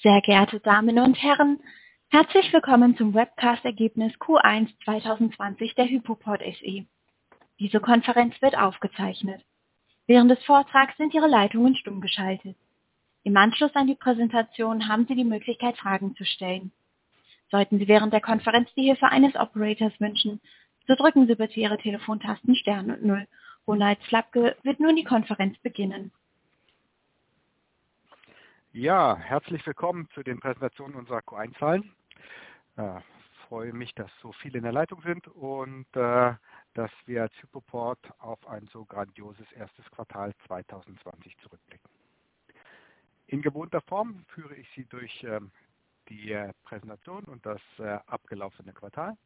Sehr geehrte Damen und Herren, herzlich willkommen zum Webcast-Ergebnis Q1 2020 der Hypoport SE. Diese Konferenz wird aufgezeichnet. Während des Vortrags sind Ihre Leitungen stumm geschaltet. Im Anschluss an die Präsentation haben Sie die Möglichkeit, Fragen zu stellen. Sollten Sie während der Konferenz die Hilfe eines Operators wünschen, so drücken Sie bitte Ihre Telefontasten Stern und 0. Ronald Slapke wird nun die Konferenz beginnen. Ja, herzlich willkommen zu den Präsentationen unserer Q1-Zahlen. Freue mich, dass so viele in der Leitung sind und dass wir als Hypoport auf ein so grandioses erstes Quartal 2020 zurückblicken. In gewohnter Form führe ich Sie durch die Präsentation und das abgelaufene Quartal.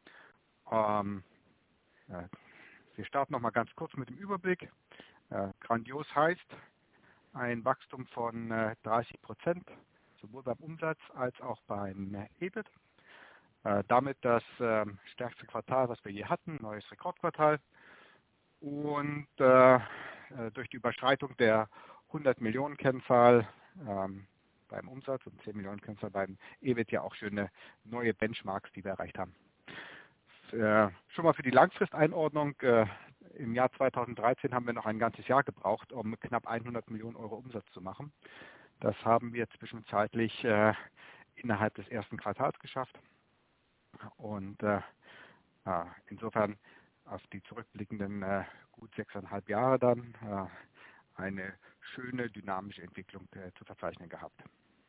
Wir starten noch mal ganz kurz mit dem Überblick. Grandios heißt ein Wachstum von 30%, sowohl beim Umsatz als auch beim EBIT. Damit das stärkste Quartal, was wir je hatten, neues Rekordquartal. Und durch die Überschreitung der 100 Millionen Kennzahl beim Umsatz und 10 Millionen Kennzahl beim EBIT ja auch schöne neue Benchmarks, die wir erreicht haben. Schon mal für die Langfristeinordnung. Im Jahr 2013 haben wir noch ein ganzes Jahr gebraucht, um knapp 100 Millionen Euro Umsatz zu machen. Das haben wir zwischenzeitlich innerhalb des ersten Quartals geschafft. Und insofern auf die zurückblickenden gut 6,5 Jahre dann eine schöne dynamische Entwicklung zu verzeichnen gehabt.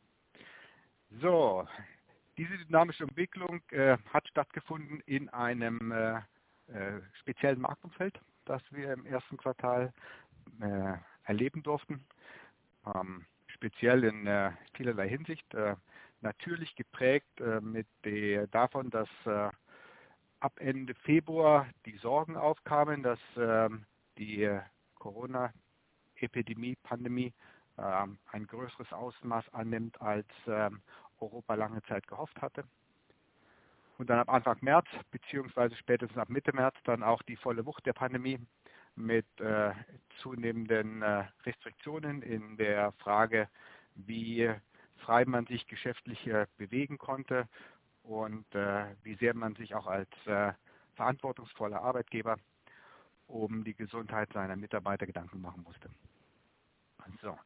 So, diese dynamische Entwicklung hat stattgefunden in einem speziellen Marktumfeld, das wir im ersten Quartal erleben durften. Speziell in vielerlei Hinsicht. Natürlich geprägt davon, dass ab Ende Februar die Sorgen aufkamen, dass die Corona-Epidemie, Pandemie ein größeres Ausmaß annimmt, als Europa lange Zeit gehofft hatte. Und dann ab Anfang März, beziehungsweise spätestens ab Mitte März, dann auch die volle Wucht der Pandemie mit zunehmenden Restriktionen in der Frage, wie frei man sich geschäftlich bewegen konnte und wie sehr man sich auch als verantwortungsvoller Arbeitgeber um die Gesundheit seiner Mitarbeiter Gedanken machen musste. So,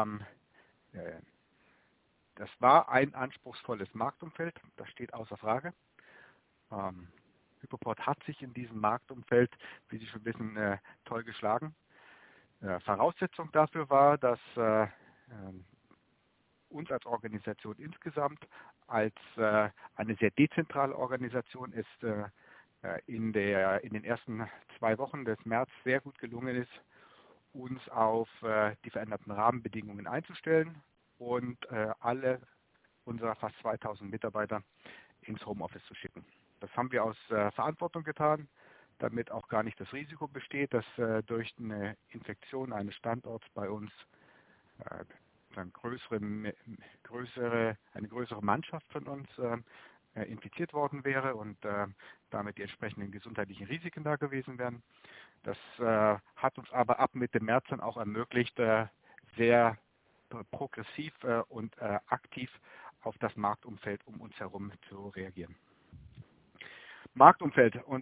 das war ein anspruchsvolles Marktumfeld, das steht außer Frage. Hypoport hat sich in diesem Marktumfeld, wie Sie schon wissen, toll geschlagen. Voraussetzung dafür war, dass uns als Organisation insgesamt als eine sehr dezentrale Organisation ist in den ersten 2 Wochen des März sehr gut gelungen ist, uns auf die veränderten Rahmenbedingungen einzustellen und alle unserer fast 2000 Mitarbeiter ins Homeoffice zu schicken. Das haben wir aus Verantwortung getan, damit auch gar nicht das Risiko besteht, dass durch eine Infektion eines Standorts bei uns eine größere Mannschaft von uns infiziert worden wäre und damit die entsprechenden gesundheitlichen Risiken da gewesen wären. Das hat uns aber ab Mitte März dann auch ermöglicht, sehr progressiv und aktiv auf das Marktumfeld um uns herum zu reagieren. Marktumfeld und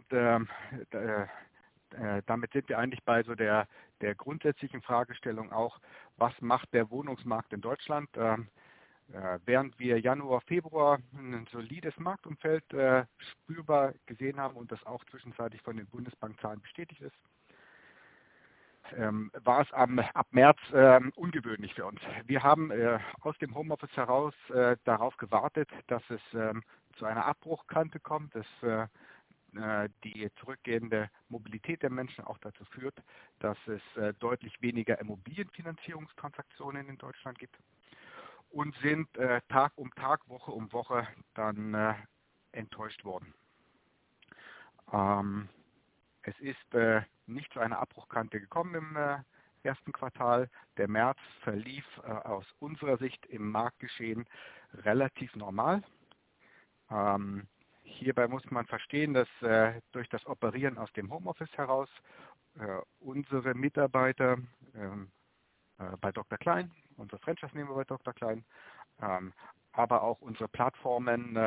damit sind wir eigentlich bei so der grundsätzlichen Fragestellung auch, was macht der Wohnungsmarkt in Deutschland? Während wir Januar, Februar ein solides Marktumfeld spürbar gesehen haben und das auch zwischenzeitlich von den Bundesbankzahlen bestätigt ist, war es ab März ungewöhnlich für uns. Wir haben aus dem Homeoffice heraus darauf gewartet, dass es zu einer Abbruchkante kommt, dass die zurückgehende Mobilität der Menschen auch dazu führt, dass es deutlich weniger Immobilienfinanzierungstransaktionen in Deutschland gibt und sind Tag um Tag, Woche um Woche dann enttäuscht worden. Es ist nicht zu einer Abbruchkante gekommen im ersten Quartal. Der März verlief aus unserer Sicht im Marktgeschehen relativ normal. Hierbei muss man verstehen, dass durch das Operieren aus dem Homeoffice heraus unsere Mitarbeiter bei Dr. Klein, unsere Franchise-Nehmer bei Dr. Klein, aber auch unsere Plattformen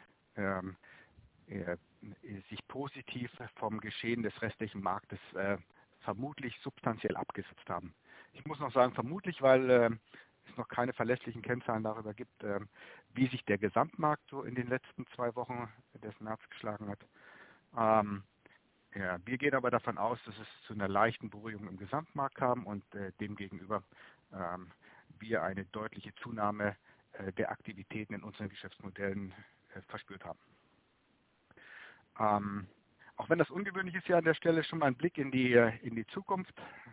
sich positiv vom Geschehen des restlichen Marktes vermutlich substanziell abgesetzt haben. Ich muss noch sagen vermutlich, weil es noch keine verlässlichen Kennzahlen darüber gibt, wie sich der Gesamtmarkt so in den letzten 2 Wochen des März geschlagen hat. Wir gehen aber davon aus, dass es zu einer leichten Beruhigung im Gesamtmarkt kam und demgegenüber wir eine deutliche Zunahme der Aktivitäten in unseren Geschäftsmodellen verspürt haben. Auch wenn das ungewöhnlich ist, ja an der Stelle schon mal ein Blick in die Zukunft.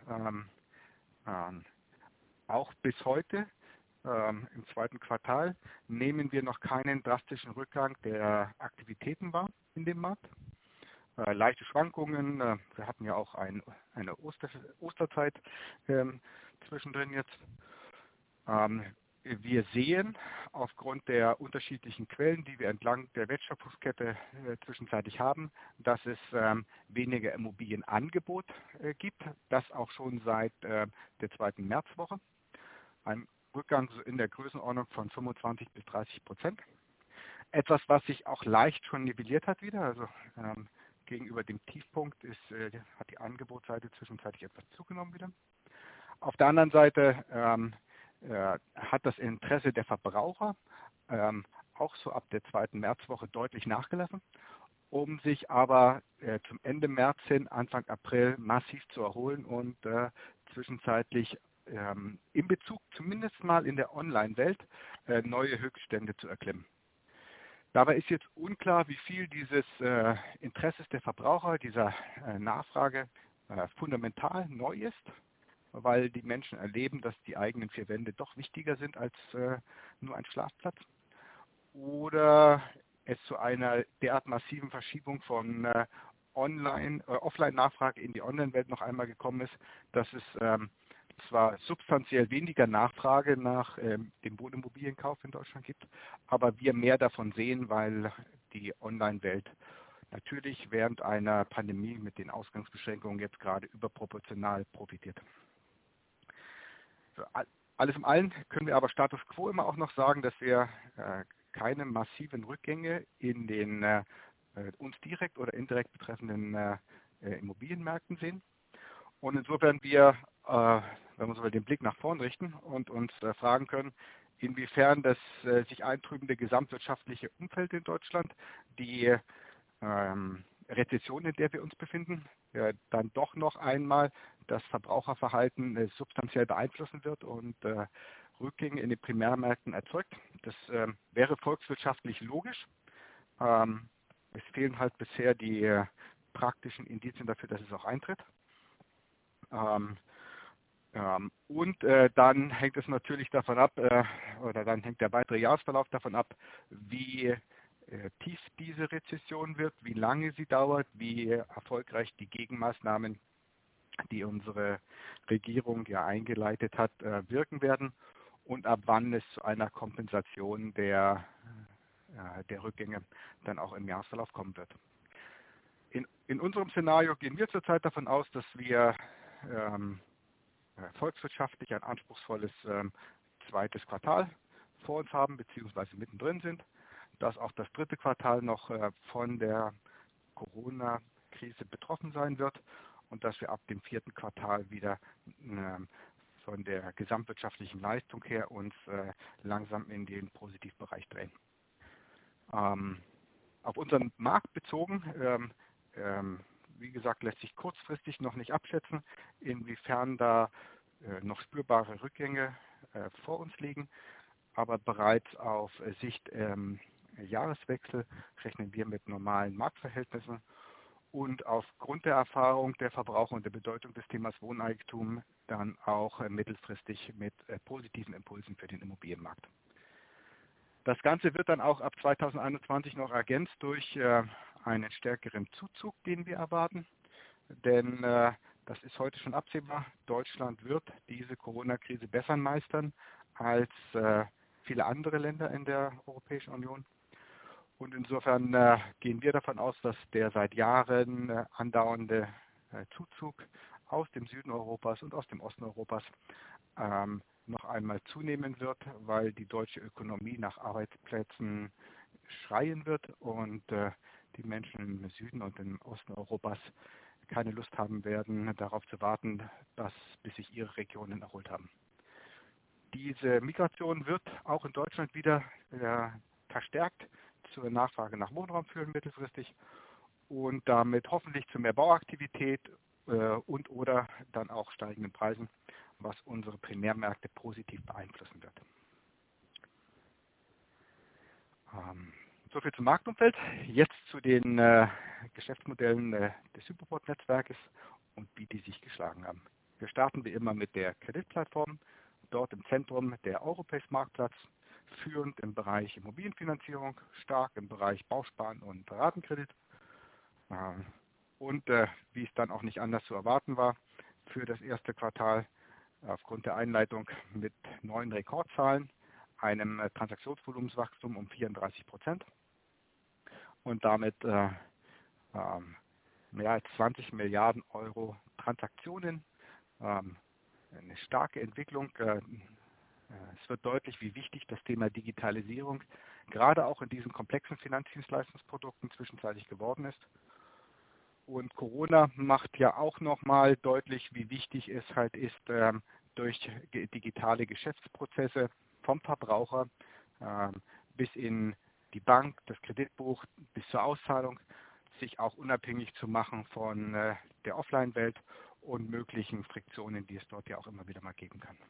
Auch bis heute, im 2. Quartal, nehmen wir noch keinen drastischen Rückgang der Aktivitäten wahr in dem Markt. Leichte Schwankungen, wir hatten ja auch eine Osterzeit zwischendrin jetzt. Wir sehen aufgrund der unterschiedlichen Quellen, die wir entlang der Wertschöpfungskette zwischenzeitlich haben, dass es weniger Immobilienangebot gibt, das auch schon seit der 2. Märzwoche. Ein Rückgang in der Größenordnung von 25 bis 30%. Etwas, was sich auch leicht schon nivelliert hat wieder, also gegenüber dem Tiefpunkt hat die Angebotsseite zwischenzeitlich etwas zugenommen wieder. Auf der anderen Seite hat das Interesse der Verbraucher auch so ab der 2. Märzwoche deutlich nachgelassen, um sich aber zum Ende März hin, Anfang April massiv zu erholen und zwischenzeitlich in Bezug zumindest mal in der Online-Welt neue Höchststände zu erklimmen. Dabei ist jetzt unklar, wie viel dieses Interesses der Verbraucher, dieser Nachfrage fundamental neu ist, weil die Menschen erleben, dass die eigenen 4 Wände doch wichtiger sind als nur ein Schlafplatz. Oder es zu einer derart massiven Verschiebung von Offline-Nachfrage in die Online-Welt noch einmal gekommen ist, dass es zwar substanziell weniger Nachfrage nach dem Wohnimmobilienkauf in Deutschland gibt, aber wir mehr davon sehen, weil die Online-Welt natürlich während einer Pandemie mit den Ausgangsbeschränkungen jetzt gerade überproportional profitiert. Für alles in allem können wir aber Status Quo immer auch noch sagen, dass wir keine massiven Rückgänge in den uns direkt oder indirekt betreffenden Immobilienmärkten sehen. Und insofern wir, wenn wir so den Blick nach vorn richten und uns fragen können, inwiefern das sich eintrübende gesamtwirtschaftliche Umfeld in Deutschland, die Rezession, in der wir uns befinden, dann doch noch einmal das Verbraucherverhalten substanziell beeinflussen wird und Rückgänge in den Primärmärkten erzeugt. Das wäre volkswirtschaftlich logisch. Es fehlen halt bisher die praktischen Indizien dafür, dass es auch eintritt. Und dann hängt es natürlich davon ab, oder dann hängt der weitere Jahresverlauf davon ab, wie tief diese Rezession wird, wie lange sie dauert, wie erfolgreich die Gegenmaßnahmen, die unsere Regierung ja eingeleitet hat, wirken werden und ab wann es zu einer Kompensation der Rückgänge dann auch im Jahresverlauf kommen wird. In unserem Szenario gehen wir zurzeit davon aus, dass wir volkswirtschaftlich ein anspruchsvolles 2. Quartal vor uns haben, beziehungsweise mittendrin sind, dass auch das 3. Quartal noch von der Corona-Krise betroffen sein wird und dass wir ab dem 4. Quartal wieder von der gesamtwirtschaftlichen Leistung her uns langsam in den Positivbereich drehen. Auf unseren Markt bezogen, wie gesagt, lässt sich kurzfristig noch nicht abschätzen, inwiefern da noch spürbare Rückgänge vor uns liegen, aber bereits auf Sicht Jahreswechsel rechnen wir mit normalen Marktverhältnissen und aufgrund der Erfahrung der Verbraucher und der Bedeutung des Themas Wohneigentum dann auch mittelfristig mit positiven Impulsen für den Immobilienmarkt. Das Ganze wird dann auch ab 2021 noch ergänzt durch einen stärkeren Zuzug, den wir erwarten, denn das ist heute schon absehbar. Deutschland wird diese Corona-Krise besser meistern als viele andere Länder in der Europäischen Union. Und insofern gehen wir davon aus, dass der seit Jahren andauernde Zuzug aus dem Süden Europas und aus dem Osten Europas noch einmal zunehmen wird, weil die deutsche Ökonomie nach Arbeitsplätzen schreien wird und die Menschen im Süden und im Osten Europas keine Lust haben werden, darauf zu warten, bis sich ihre Regionen erholt haben. Diese Migration wird auch in Deutschland wieder verstärkt zur Nachfrage nach Wohnraum führen mittelfristig und damit hoffentlich zu mehr Bauaktivität und oder dann auch steigenden Preisen, was unsere Primärmärkte positiv beeinflussen wird. Soviel zum Marktumfeld. Jetzt zu den Geschäftsmodellen des Hypoport-Netzwerkes und wie die sich geschlagen haben. Wir starten wie immer mit der Kreditplattform. Dort im Zentrum der Europace-Marktplatz, führend im Bereich Immobilienfinanzierung, stark im Bereich Bausparen und Ratenkredit. Und wie es dann auch nicht anders zu erwarten war, für das erste Quartal aufgrund der Einleitung mit neuen Rekordzahlen, einem Transaktionsvolumenswachstum um 34% und damit mehr als 20 Milliarden Euro Transaktionen. Eine starke Entwicklung. Es wird deutlich, wie wichtig das Thema Digitalisierung gerade auch in diesen komplexen Finanzdienstleistungsprodukten zwischenzeitlich geworden ist. Und Corona macht ja auch nochmal deutlich, wie wichtig es halt ist, durch digitale Geschäftsprozesse vom Verbraucher bis in die Bank, das Kreditbuch, bis zur Auszahlung, sich auch unabhängig zu machen von der Offline-Welt und möglichen Friktionen, die es dort ja auch immer wieder mal geben kann.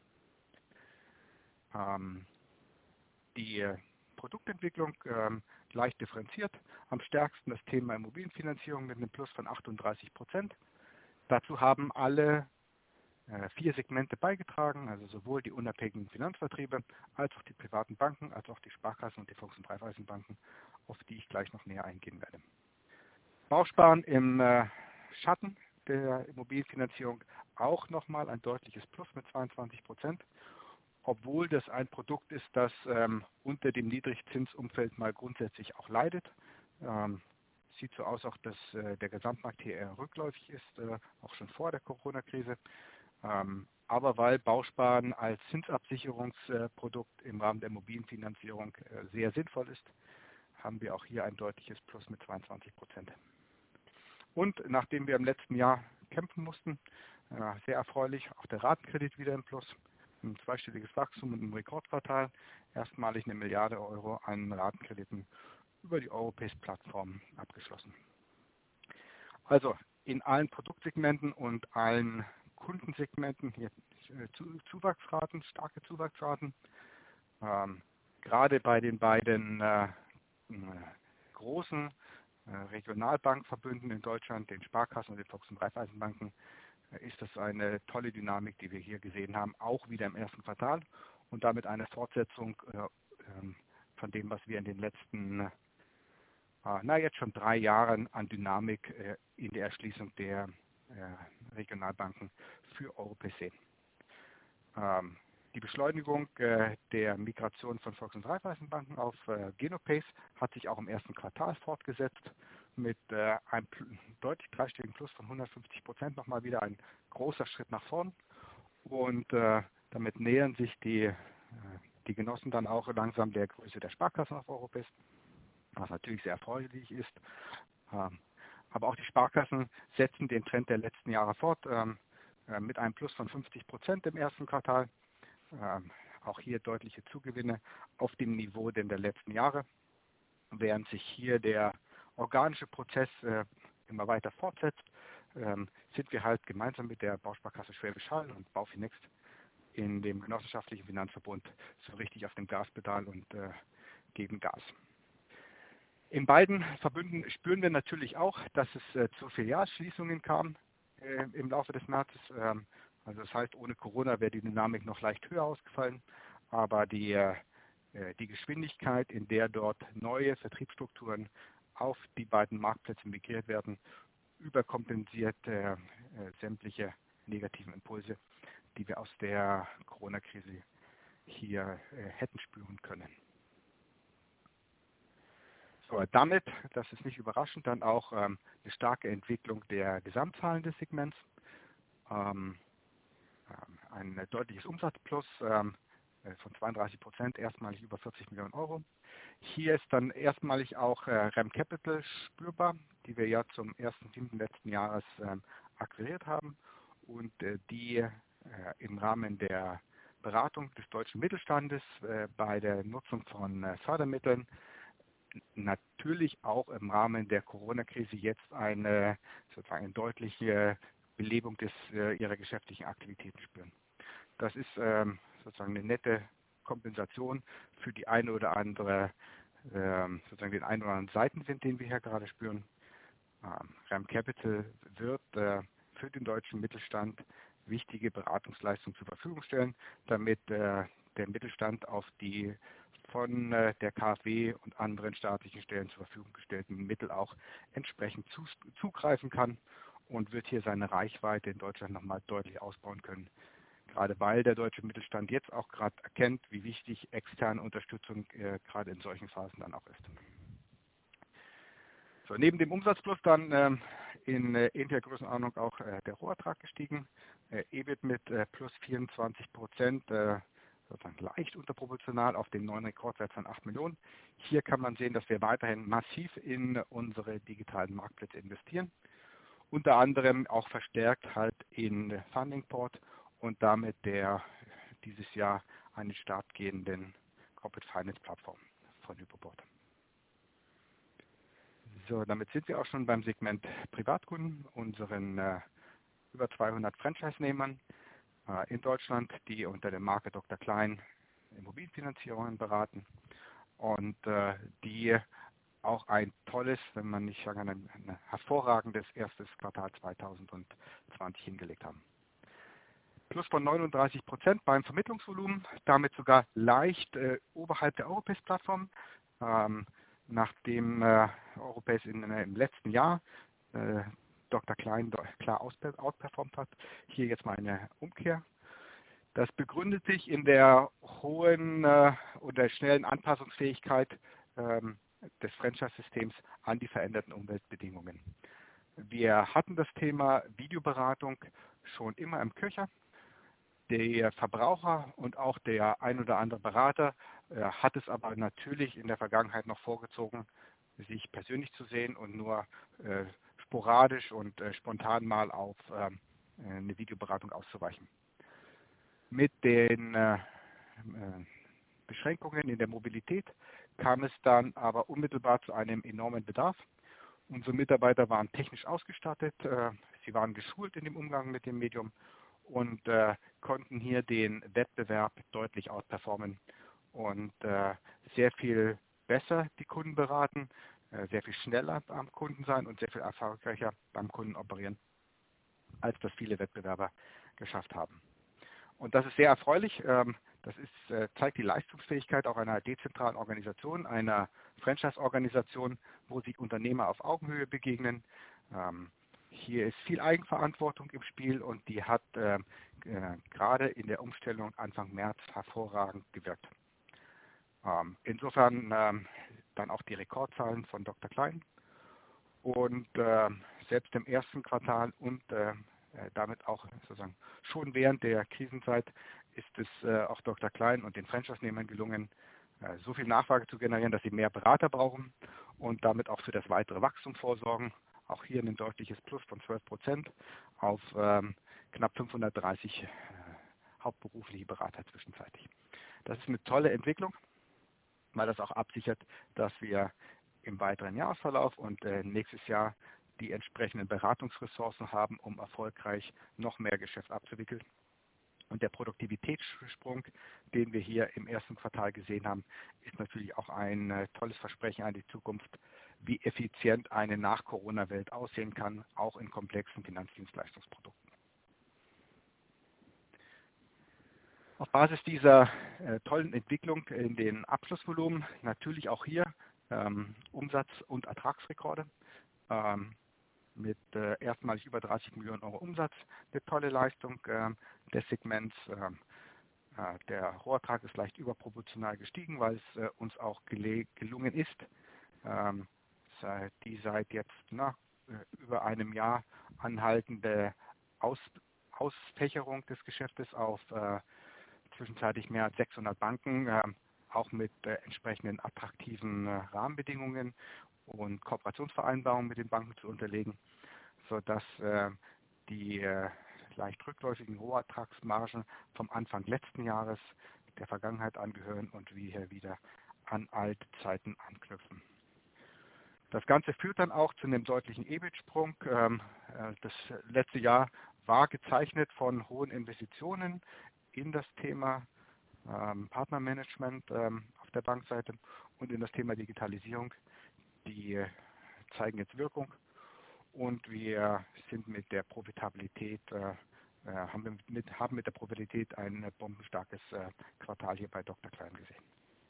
Die Produktentwicklung leicht differenziert, am stärksten das Thema Immobilienfinanzierung mit einem Plus von 38%. Dazu haben alle 4 Segmente beigetragen, also sowohl die unabhängigen Finanzvertriebe, als auch die privaten Banken, als auch die Sparkassen und die Volks- und Raiffeisenbanken, auf die ich gleich noch näher eingehen werde. Bausparen im Schatten der Immobilienfinanzierung auch nochmal ein deutliches Plus mit 22%, obwohl das ein Produkt ist, das unter dem Niedrigzinsumfeld mal grundsätzlich auch leidet. Sieht so aus, auch dass der Gesamtmarkt hier eher rückläufig ist, auch schon vor der Corona-Krise. Aber weil Bausparen als Zinsabsicherungsprodukt im Rahmen der Immobilienfinanzierung sehr sinnvoll ist, haben wir auch hier ein deutliches Plus mit 22%. Und nachdem wir im letzten Jahr kämpfen mussten, sehr erfreulich, auch der Ratenkredit wieder im Plus, ein zweistelliges Wachstum und ein Rekordquartal, erstmalig 1 Milliarde Euro an Ratenkrediten über die Europace-Plattform abgeschlossen. Also in allen Produktsegmenten und allen Kundensegmenten hier Zuwachsraten, starke Zuwachsraten. Gerade bei den beiden großen Regionalbankverbünden in Deutschland, den Sparkassen und den Volks- und Raiffeisenbanken, ist das eine tolle Dynamik, die wir hier gesehen haben, auch wieder im ersten Quartal und damit eine Fortsetzung von dem, was wir in den letzten, jetzt schon 3 Jahren an Dynamik in der Erschließung der Regionalbanken für Europace sehen. Die Beschleunigung der Migration von Volks- und Raiffeisenbanken auf Genopace hat sich auch im ersten Quartal fortgesetzt mit einem deutlich dreistelligen Plus von 150%, nochmal wieder ein großer Schritt nach vorn. Und damit nähern sich die Genossen dann auch langsam der Größe der Sparkassen auf Europace, was natürlich sehr erfreulich ist. Aber auch die Sparkassen setzen den Trend der letzten Jahre fort mit einem Plus von 50% im ersten Quartal. Auch hier deutliche Zugewinne auf dem Niveau der letzten Jahre, während sich hier der organische Prozess immer weiter fortsetzt, sind wir halt gemeinsam mit der Bausparkasse Schwäbisch Hall und Baufinext in dem genossenschaftlichen Finanzverbund so richtig auf dem Gaspedal und geben Gas. In beiden Verbünden spüren wir natürlich auch, dass es zu Filialschließungen kam im Laufe des Märzes. Also das heißt, ohne Corona wäre die Dynamik noch leicht höher ausgefallen, aber die Geschwindigkeit, in der dort neue Vertriebsstrukturen auf die beiden Marktplätze migriert werden, überkompensiert sämtliche negativen Impulse, die wir aus der Corona-Krise hier hätten spüren können. So, damit, das ist nicht überraschend, dann auch eine starke Entwicklung der Gesamtzahlen des Segments. ein deutliches Umsatzplus von 32%, erstmalig über 40 Millionen Euro. Hier ist dann erstmalig auch REM Capital spürbar, die wir ja zum 1.7. letzten Jahres akquiriert haben und die im Rahmen der Beratung des deutschen Mittelstandes bei der Nutzung von Fördermitteln natürlich auch im Rahmen der Corona-Krise jetzt sozusagen eine deutliche Belebung ihrer geschäftlichen Aktivitäten spüren. Das ist sozusagen eine nette Kompensation für die eine oder andere, sozusagen den einen oder anderen Seitenwind, den wir hier gerade spüren. REM Capital wird für den deutschen Mittelstand wichtige Beratungsleistungen zur Verfügung stellen, damit der Mittelstand auf die von der KfW und anderen staatlichen Stellen zur Verfügung gestellten Mittel auch entsprechend zugreifen kann und wird hier seine Reichweite in Deutschland nochmal deutlich ausbauen können. Gerade weil der deutsche Mittelstand jetzt auch gerade erkennt, wie wichtig externe Unterstützung gerade in solchen Phasen dann auch ist. So, neben dem Umsatzplus dann in ähnlicher Größenordnung auch der Rohertrag gestiegen, EBIT mit plus 24%, sozusagen leicht unterproportional auf den neuen Rekordwert von 8 Millionen. Hier kann man sehen, dass wir weiterhin massiv in unsere digitalen Marktplätze investieren, unter anderem auch verstärkt halt in Fundingport und damit der dieses Jahr an den Start gehenden Corporate Finance Plattform von Hypoport. So, damit sind wir auch schon beim Segment Privatkunden, unseren über 200 Franchise-Nehmern in Deutschland, die unter der Marke Dr. Klein Immobilienfinanzierungen beraten und die auch ein tolles, wenn man nicht sagen, ein hervorragendes erstes Quartal 2020 hingelegt haben. Plus von 39% beim Vermittlungsvolumen, damit sogar leicht oberhalb der Europace-Plattform. Nachdem Europace im letzten Jahr Dr. Klein klar outperformt hat, hier jetzt mal eine Umkehr. Das begründet sich in der hohen oder schnellen Anpassungsfähigkeit des Franchise-Systems an die veränderten Umweltbedingungen. Wir hatten das Thema Videoberatung schon immer im Köcher. Der Verbraucher und auch der ein oder andere Berater hat es aber natürlich in der Vergangenheit noch vorgezogen, sich persönlich zu sehen und nur sporadisch und spontan mal auf eine Videoberatung auszuweichen. Mit den Beschränkungen in der Mobilität kam es dann aber unmittelbar zu einem enormen Bedarf. Unsere Mitarbeiter waren technisch ausgestattet, sie waren geschult in dem Umgang mit dem Medium und konnten hier den Wettbewerb deutlich outperformen und sehr viel besser die Kunden beraten, sehr viel schneller am Kunden sein und sehr viel erfolgreicher beim Kunden operieren, als das viele Wettbewerber geschafft haben. Und das ist sehr erfreulich. Das zeigt die Leistungsfähigkeit auch einer dezentralen Organisation, einer Franchise-Organisation, wo sich Unternehmer auf Augenhöhe begegnen. Hier ist viel Eigenverantwortung im Spiel und die hat gerade in der Umstellung Anfang März hervorragend gewirkt. Insofern dann auch die Rekordzahlen von Dr. Klein und selbst im ersten Quartal und damit auch sozusagen schon während der Krisenzeit ist es auch Dr. Klein und den Franchise-Nehmern gelungen, so viel Nachfrage zu generieren, dass sie mehr Berater brauchen und damit auch für das weitere Wachstum vorsorgen. Auch hier ein deutliches Plus von 12% auf knapp 530 hauptberufliche Berater zwischenzeitlich. Das ist eine tolle Entwicklung, weil das auch absichert, dass wir im weiteren Jahresverlauf und nächstes Jahr die entsprechenden Beratungsressourcen haben, um erfolgreich noch mehr Geschäft abzuwickeln. Und der Produktivitätssprung, den wir hier im ersten Quartal gesehen haben, ist natürlich auch ein tolles Versprechen an die Zukunft, wie effizient eine Nach-Corona-Welt aussehen kann, auch in komplexen Finanzdienstleistungsprodukten. Auf Basis dieser tollen Entwicklung in den Abschlussvolumen natürlich auch hier Umsatz- und Ertragsrekorde. Mit erstmalig über 30 Millionen Euro Umsatz, eine tolle Leistung des Segments. Der Rohertrag ist leicht überproportional gestiegen, weil es uns auch gelungen ist, die seit jetzt über einem Jahr anhaltende Ausfächerung des Geschäftes auf zwischenzeitlich mehr als 600 Banken, auch mit entsprechenden attraktiven Rahmenbedingungen und Kooperationsvereinbarungen mit den Banken zu unterlegen, sodass die leicht rückläufigen Rohertragsmargen vom Anfang letzten Jahres der Vergangenheit angehören und wir hier wieder an alte Zeiten anknüpfen. Das Ganze führt dann auch zu einem deutlichen EBIT-Sprung. Das letzte Jahr war gezeichnet von hohen Investitionen in das Thema Partnermanagement auf der Bankseite und in das Thema Digitalisierung. Die zeigen jetzt Wirkung und wir sind mit der Profitabilität, haben mit der Profitabilität ein bombenstarkes Quartal hier bei Dr. Klein gesehen.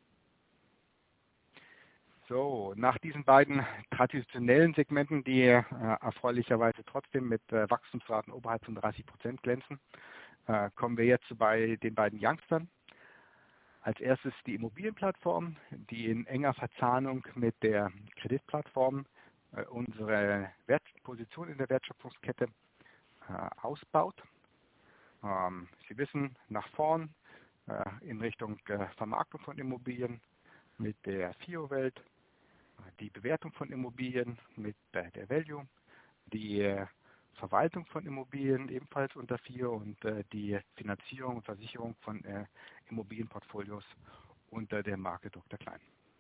So, nach diesen beiden traditionellen Segmenten, die erfreulicherweise trotzdem mit Wachstumsraten oberhalb von 30% glänzen, kommen wir jetzt bei den beiden Youngstern. Als erstes die Immobilienplattform, die in enger Verzahnung mit der Kreditplattform unsere Position in der Wertschöpfungskette ausbaut. Sie wissen, nach vorn in Richtung Vermarktung von Immobilien mit der FIO-Welt, die Bewertung von Immobilien mit der Value, die Verwaltung von Immobilien ebenfalls unter FIO und die Finanzierung und Versicherung von Immobilienportfolios unter der Marke Dr. Klein.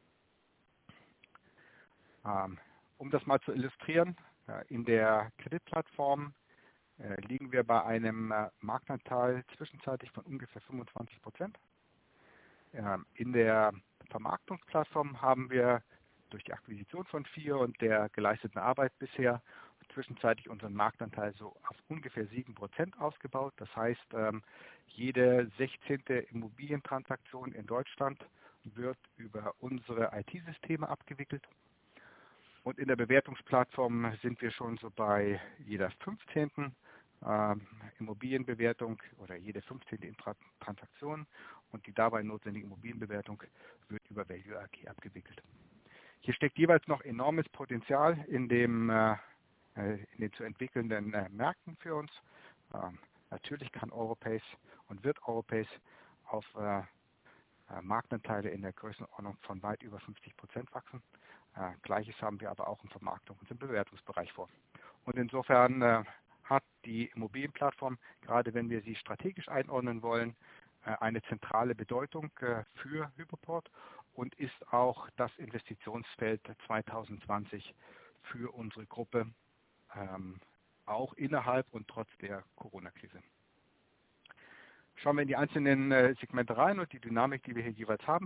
Um das mal zu illustrieren, in der Kreditplattform liegen wir bei einem Marktanteil zwischenzeitlich von ungefähr 25%. In der Vermarktungsplattform haben wir durch die Akquisition von FIO und der geleisteten Arbeit bisher zwischenzeitlich unseren Marktanteil so auf ungefähr 7% ausgebaut. Das heißt, jede 16. Immobilientransaktion in Deutschland wird über unsere IT-Systeme abgewickelt. Und in der Bewertungsplattform sind wir schon so bei jeder 15. Immobilienbewertung oder jede 15. Transaktion und die dabei notwendige Immobilienbewertung wird über Value AG abgewickelt. Hier steckt jeweils noch enormes Potenzial in den zu entwickelnden Märkten für uns. Natürlich kann Europace und wird Europace auf Marktanteile in der Größenordnung von weit über 50% wachsen. Gleiches haben wir aber auch im Vermarktungs- und im Bewertungsbereich vor. Und insofern hat die Immobilienplattform, gerade wenn wir sie strategisch einordnen wollen, eine zentrale Bedeutung für Hypoport und ist auch das Investitionsfeld 2020 für unsere Gruppe, auch innerhalb und trotz der Corona-Krise. Schauen wir in die einzelnen Segmente rein und die Dynamik, die wir hier jeweils haben.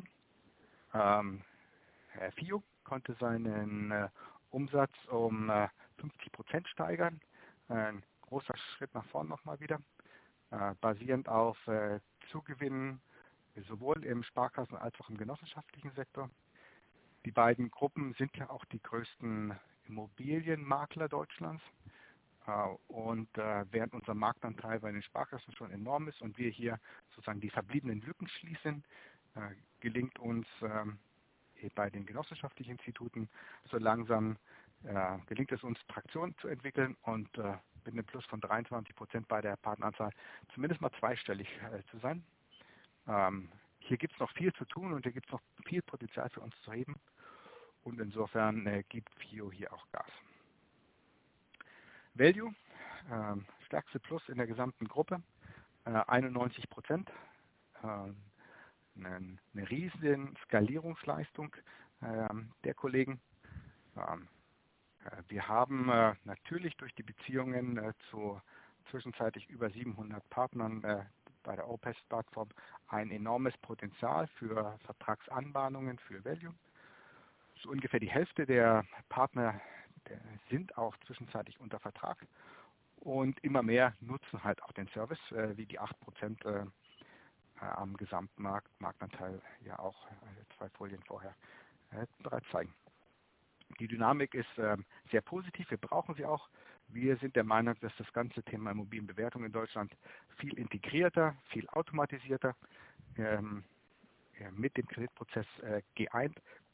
FIO konnte seinen Umsatz um 50% steigern. Ein großer Schritt nach vorn nochmal wieder, basierend auf Zugewinnen sowohl im Sparkassen- als auch im genossenschaftlichen Sektor. Die beiden Gruppen sind ja auch die größten Immobilienmakler Deutschlands. Und während unser Marktanteil bei den Sparkassen schon enorm ist und wir hier sozusagen die verbliebenen Lücken schließen, gelingt uns bei den genossenschaftlichen Instituten so langsam gelingt es uns, Traktion zu entwickeln und mit einem Plus von 23% bei der Partneranzahl zumindest mal zweistellig zu sein. Hier gibt es noch viel zu tun und hier gibt es noch viel Potenzial für uns zu heben und insofern gibt FIO hier auch Gas. Value, stärkste Plus in der gesamten Gruppe, 91%. Eine riesige Skalierungsleistung der Kollegen. Wir haben natürlich durch die Beziehungen zu zwischenzeitlich über 700 Partnern bei der Europace-Plattform ein enormes Potenzial für Vertragsanbahnungen für Value. So ungefähr die Hälfte der Partner sind auch zwischenzeitlich unter Vertrag und immer mehr nutzen halt auch den Service, wie die 8% am Gesamtmarktanteil ja auch 2 Folien vorher bereits zeigen. Die Dynamik ist sehr positiv, wir brauchen sie auch. Wir sind der Meinung, dass das ganze Thema Immobilienbewertung in Deutschland viel integrierter, viel automatisierter mit dem Kreditprozess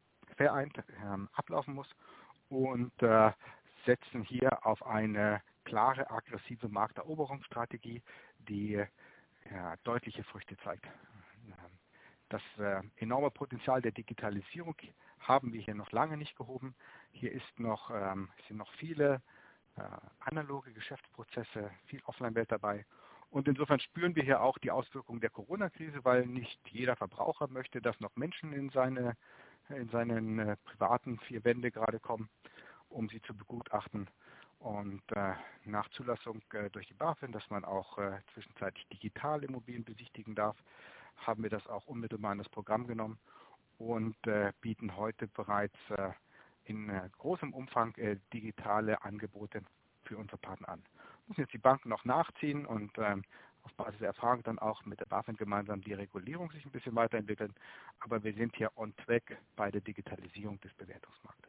vereint ablaufen muss und setzen hier auf eine klare, aggressive Markteroberungsstrategie, die deutliche Früchte zeigt. Das enorme Potenzial der Digitalisierung haben wir hier noch lange nicht gehoben. Hier sind noch viele analoge Geschäftsprozesse, viel Offline-Welt dabei. Und insofern spüren wir hier auch die Auswirkungen der Corona-Krise, weil nicht jeder Verbraucher möchte, dass noch Menschen in seinen privaten vier Wände gerade kommen, um sie zu begutachten. Und nach Zulassung durch die BaFin, dass man auch zwischenzeitlich digital Immobilien besichtigen darf, haben wir das auch unmittelbar in das Programm genommen und bieten heute bereits in großem Umfang digitale Angebote für unsere Partner an. Müssen jetzt die Banken noch nachziehen und auf Basis der Erfahrung dann auch mit der BaFin gemeinsam die Regulierung sich ein bisschen weiterentwickeln. Aber wir sind hier on track bei der Digitalisierung des Bewertungsmarktes.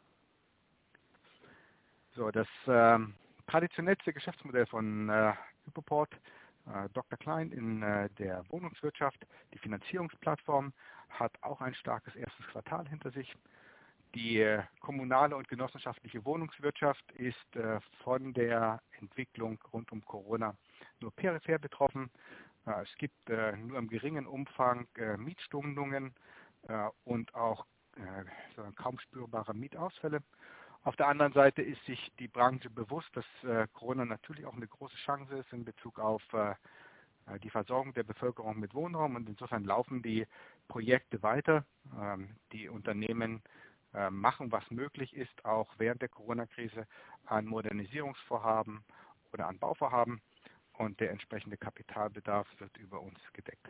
So, das traditionellste Geschäftsmodell von Hypoport, Dr. Klein in der Wohnungswirtschaft, die Finanzierungsplattform, hat auch ein starkes erstes Quartal hinter sich. Die kommunale und genossenschaftliche Wohnungswirtschaft ist von der Entwicklung rund um Corona nur peripher betroffen. Es gibt nur im geringen Umfang Mietstundungen und auch kaum spürbare Mietausfälle. Auf der anderen Seite ist sich die Branche bewusst, dass Corona natürlich auch eine große Chance ist in Bezug auf die Versorgung der Bevölkerung mit Wohnraum, und insofern laufen die Projekte weiter. Die Unternehmen machen, was möglich ist, auch während der Corona-Krise an Modernisierungsvorhaben oder an Bauvorhaben, und der entsprechende Kapitalbedarf wird über uns gedeckt.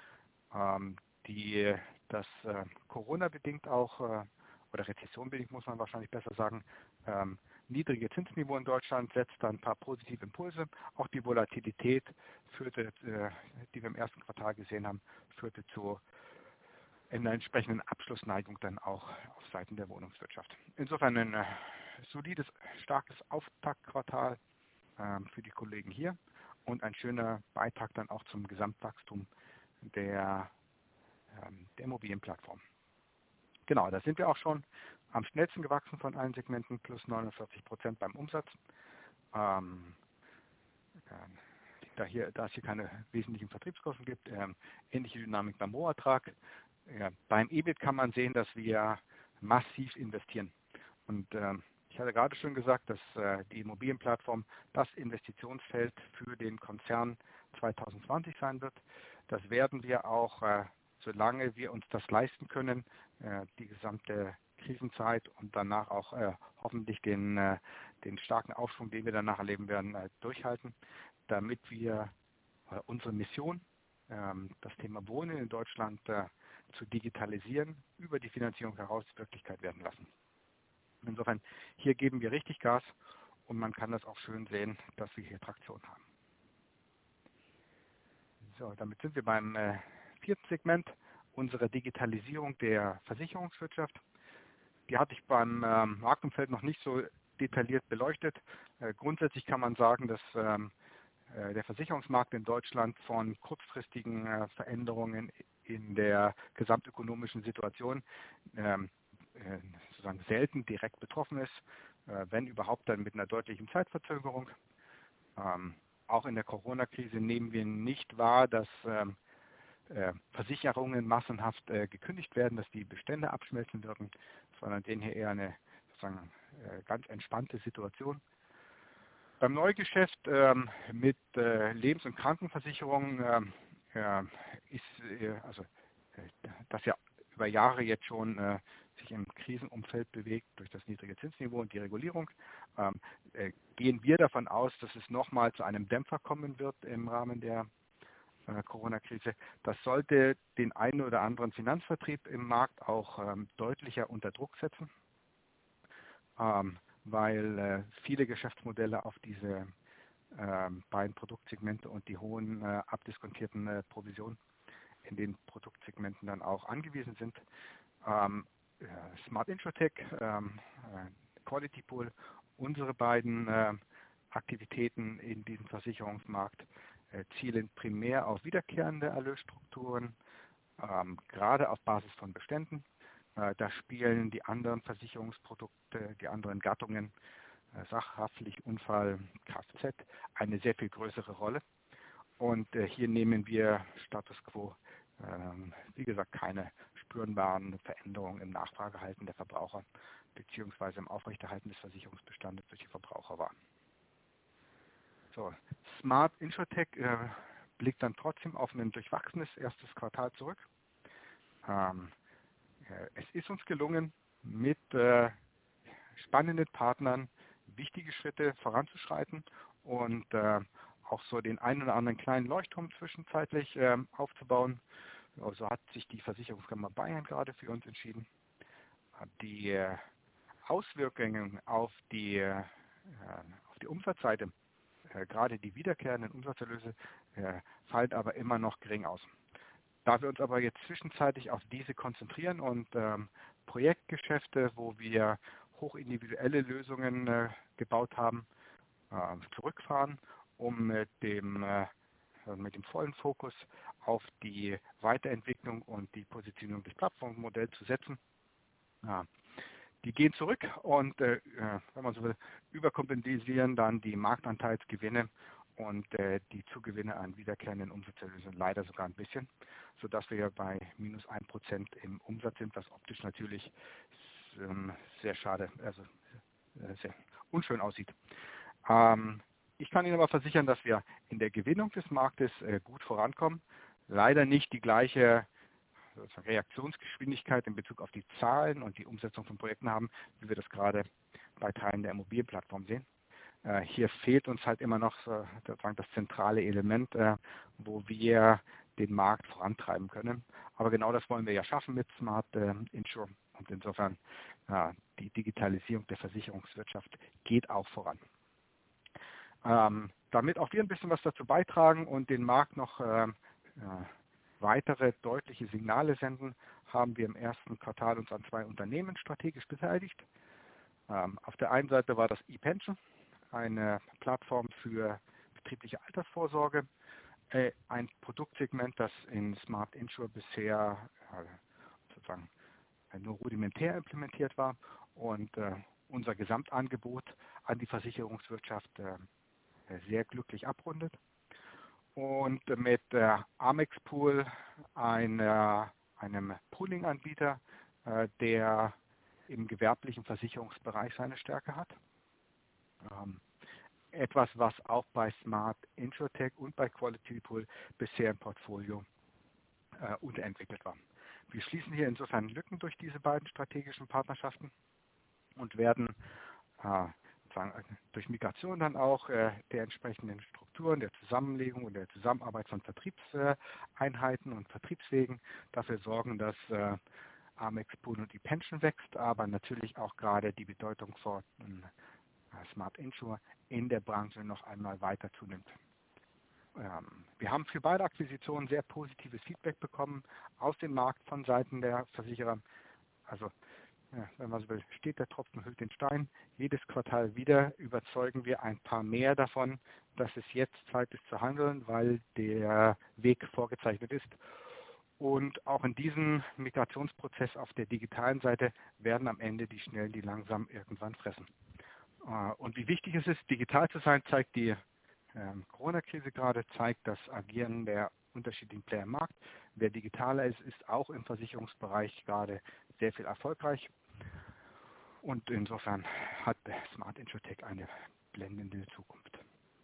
Das Corona-bedingt auch, oder Rezession-bedingt muss man wahrscheinlich besser sagen, niedrige Zinsniveau in Deutschland setzt dann ein paar positive Impulse. Auch die Volatilität führte, die wir im ersten Quartal gesehen haben, führte zu einer entsprechenden Abschlussneigung dann auch auf Seiten der Wohnungswirtschaft. Insofern ein solides, starkes Auftaktquartal für die Kollegen hier und ein schöner Beitrag dann auch zum Gesamtwachstum der Immobilienplattform. Genau, da sind wir auch schon am schnellsten gewachsen von allen Segmenten, plus 49% beim Umsatz. Da es hier keine wesentlichen Vertriebskosten gibt, ähnliche Dynamik beim Rohertrag. Beim EBIT kann man sehen, dass wir massiv investieren. Und ich hatte gerade schon gesagt, dass die Immobilienplattform das Investitionsfeld für den Konzern 2020 sein wird. Das werden wir auch, solange wir uns das leisten können, die gesamte Krisenzeit und danach auch hoffentlich den starken Aufschwung, den wir danach erleben werden, durchhalten, damit wir unsere Mission, das Thema Wohnen in Deutschland zu digitalisieren, über die Finanzierung heraus Wirklichkeit werden lassen. Insofern, hier geben wir richtig Gas und man kann das auch schön sehen, dass wir hier Traktion haben. So, damit sind wir beim vierten Segment, unsere Digitalisierung der Versicherungswirtschaft. Die hatte ich beim Marktumfeld noch nicht so detailliert beleuchtet. Grundsätzlich kann man sagen, dass der Versicherungsmarkt in Deutschland von kurzfristigen Veränderungen in der gesamtökonomischen Situation sozusagen selten direkt betroffen ist, wenn überhaupt dann mit einer deutlichen Zeitverzögerung. Auch in der Corona-Krise nehmen wir nicht wahr, dass Versicherungen massenhaft gekündigt werden, dass die Bestände abschmelzen würden, sondern denen hier eher eine sozusagen ganz entspannte Situation. Beim Neugeschäft mit Lebens- und Krankenversicherungen ist das ja über Jahre jetzt schon sich im Krisenumfeld bewegt durch das niedrige Zinsniveau und die Regulierung, gehen wir davon aus, dass es nochmal zu einem Dämpfer kommen wird im Rahmen der Corona-Krise. Das sollte den einen oder anderen Finanzvertrieb im Markt auch deutlicher unter Druck setzen, weil viele Geschäftsmodelle auf diese beiden Produktsegmente und die hohen abdiskontierten Provisionen in den Produktsegmenten dann auch angewiesen sind. Smart Insurtech, Quality Pool, unsere beiden Aktivitäten in diesem Versicherungsmarkt zielen primär auf wiederkehrende Erlösstrukturen, gerade auf Basis von Beständen. Da spielen die anderen Versicherungsprodukte, die anderen Gattungen Sachhaftpflicht, Unfall, Kfz eine sehr viel größere Rolle. Und hier nehmen wir Status quo, wie gesagt, keine spürbaren Veränderungen im Nachfrageverhalten der Verbraucher beziehungsweise im Aufrechterhalten des Versicherungsbestandes durch die Verbraucher wahr. So, Smart InsurTech blickt dann trotzdem auf ein durchwachsenes erstes Quartal zurück. Es ist uns gelungen, mit spannenden Partnern wichtige Schritte voranzuschreiten und auch so den einen oder anderen kleinen Leuchtturm zwischenzeitlich aufzubauen. So hat sich die Versicherungskammer Bayern gerade für uns entschieden. Die Auswirkungen auf die Umsatzseite, gerade die wiederkehrenden Umsatzerlöse, fallen aber immer noch gering aus. Da wir uns aber jetzt zwischenzeitlich auf diese konzentrieren und Projektgeschäfte, wo wir hochindividuelle Lösungen gebaut haben, zurückfahren, um mit dem vollen Fokus auf die Weiterentwicklung und die Positionierung des Plattformmodells zu setzen. Die gehen zurück und, wenn man so will, überkompensieren dann die Marktanteilsgewinne und die Zugewinne an wiederkehrenden Umsatzerlösen leider sogar ein bisschen, sodass wir ja bei minus 1% im Umsatz sind, was optisch natürlich sehr schade, also sehr unschön aussieht. Ich kann Ihnen aber versichern, dass wir in der Gewinnung des Marktes gut vorankommen. Leider nicht die gleiche Reaktionsgeschwindigkeit in Bezug auf die Zahlen und die Umsetzung von Projekten haben, wie wir das gerade bei Teilen der Immobilienplattform sehen. Hier fehlt uns halt immer noch sozusagen das zentrale Element, wo wir den Markt vorantreiben können. Aber genau das wollen wir ja schaffen mit Smart Insure. Und insofern die Digitalisierung der Versicherungswirtschaft geht auch voran. Damit auch wir ein bisschen was dazu beitragen und den Markt noch weitere deutliche Signale senden, haben wir im ersten Quartal uns an 2 Unternehmen strategisch beteiligt. Auf der einen Seite war das ePension, eine Plattform für betriebliche Altersvorsorge, ein Produktsegment, das in Smart Insure bisher sozusagen nur rudimentär implementiert war und unser Gesamtangebot an die Versicherungswirtschaft sehr glücklich abrundet. Und mit Amex Pool, einem Pooling-Anbieter, der im gewerblichen Versicherungsbereich seine Stärke hat. Etwas, was auch bei Smart InsurTech und bei Quality Pool bisher im Portfolio unterentwickelt war. Wir schließen hier insofern Lücken durch diese beiden strategischen Partnerschaften und werden durch Migration dann auch der entsprechenden Strukturen, der Zusammenlegung und der Zusammenarbeit von Vertriebseinheiten und Vertriebswegen dafür sorgen, dass Amex Pool und ePension wächst, aber natürlich auch gerade die Bedeutung von Smart Insure in der Branche noch einmal weiter zunimmt. Wir haben für beide Akquisitionen sehr positives Feedback bekommen aus dem Markt von Seiten der Versicherer. Also wenn man so will, steht der Tropfen hüllt den Stein. Jedes Quartal wieder überzeugen wir ein paar mehr davon, dass es jetzt Zeit ist zu handeln, weil der Weg vorgezeichnet ist. Und auch in diesem Migrationsprozess auf der digitalen Seite werden am Ende die Schnellen, die langsam irgendwann fressen. Und wie wichtig es ist, digital zu sein, zeigt die Corona-Krise gerade, zeigt das Agieren der unterschiedlichen Player im Markt. Wer digitaler ist, ist auch im Versicherungsbereich gerade sehr viel erfolgreich. Und insofern hat Smart InsurTech eine blendende Zukunft.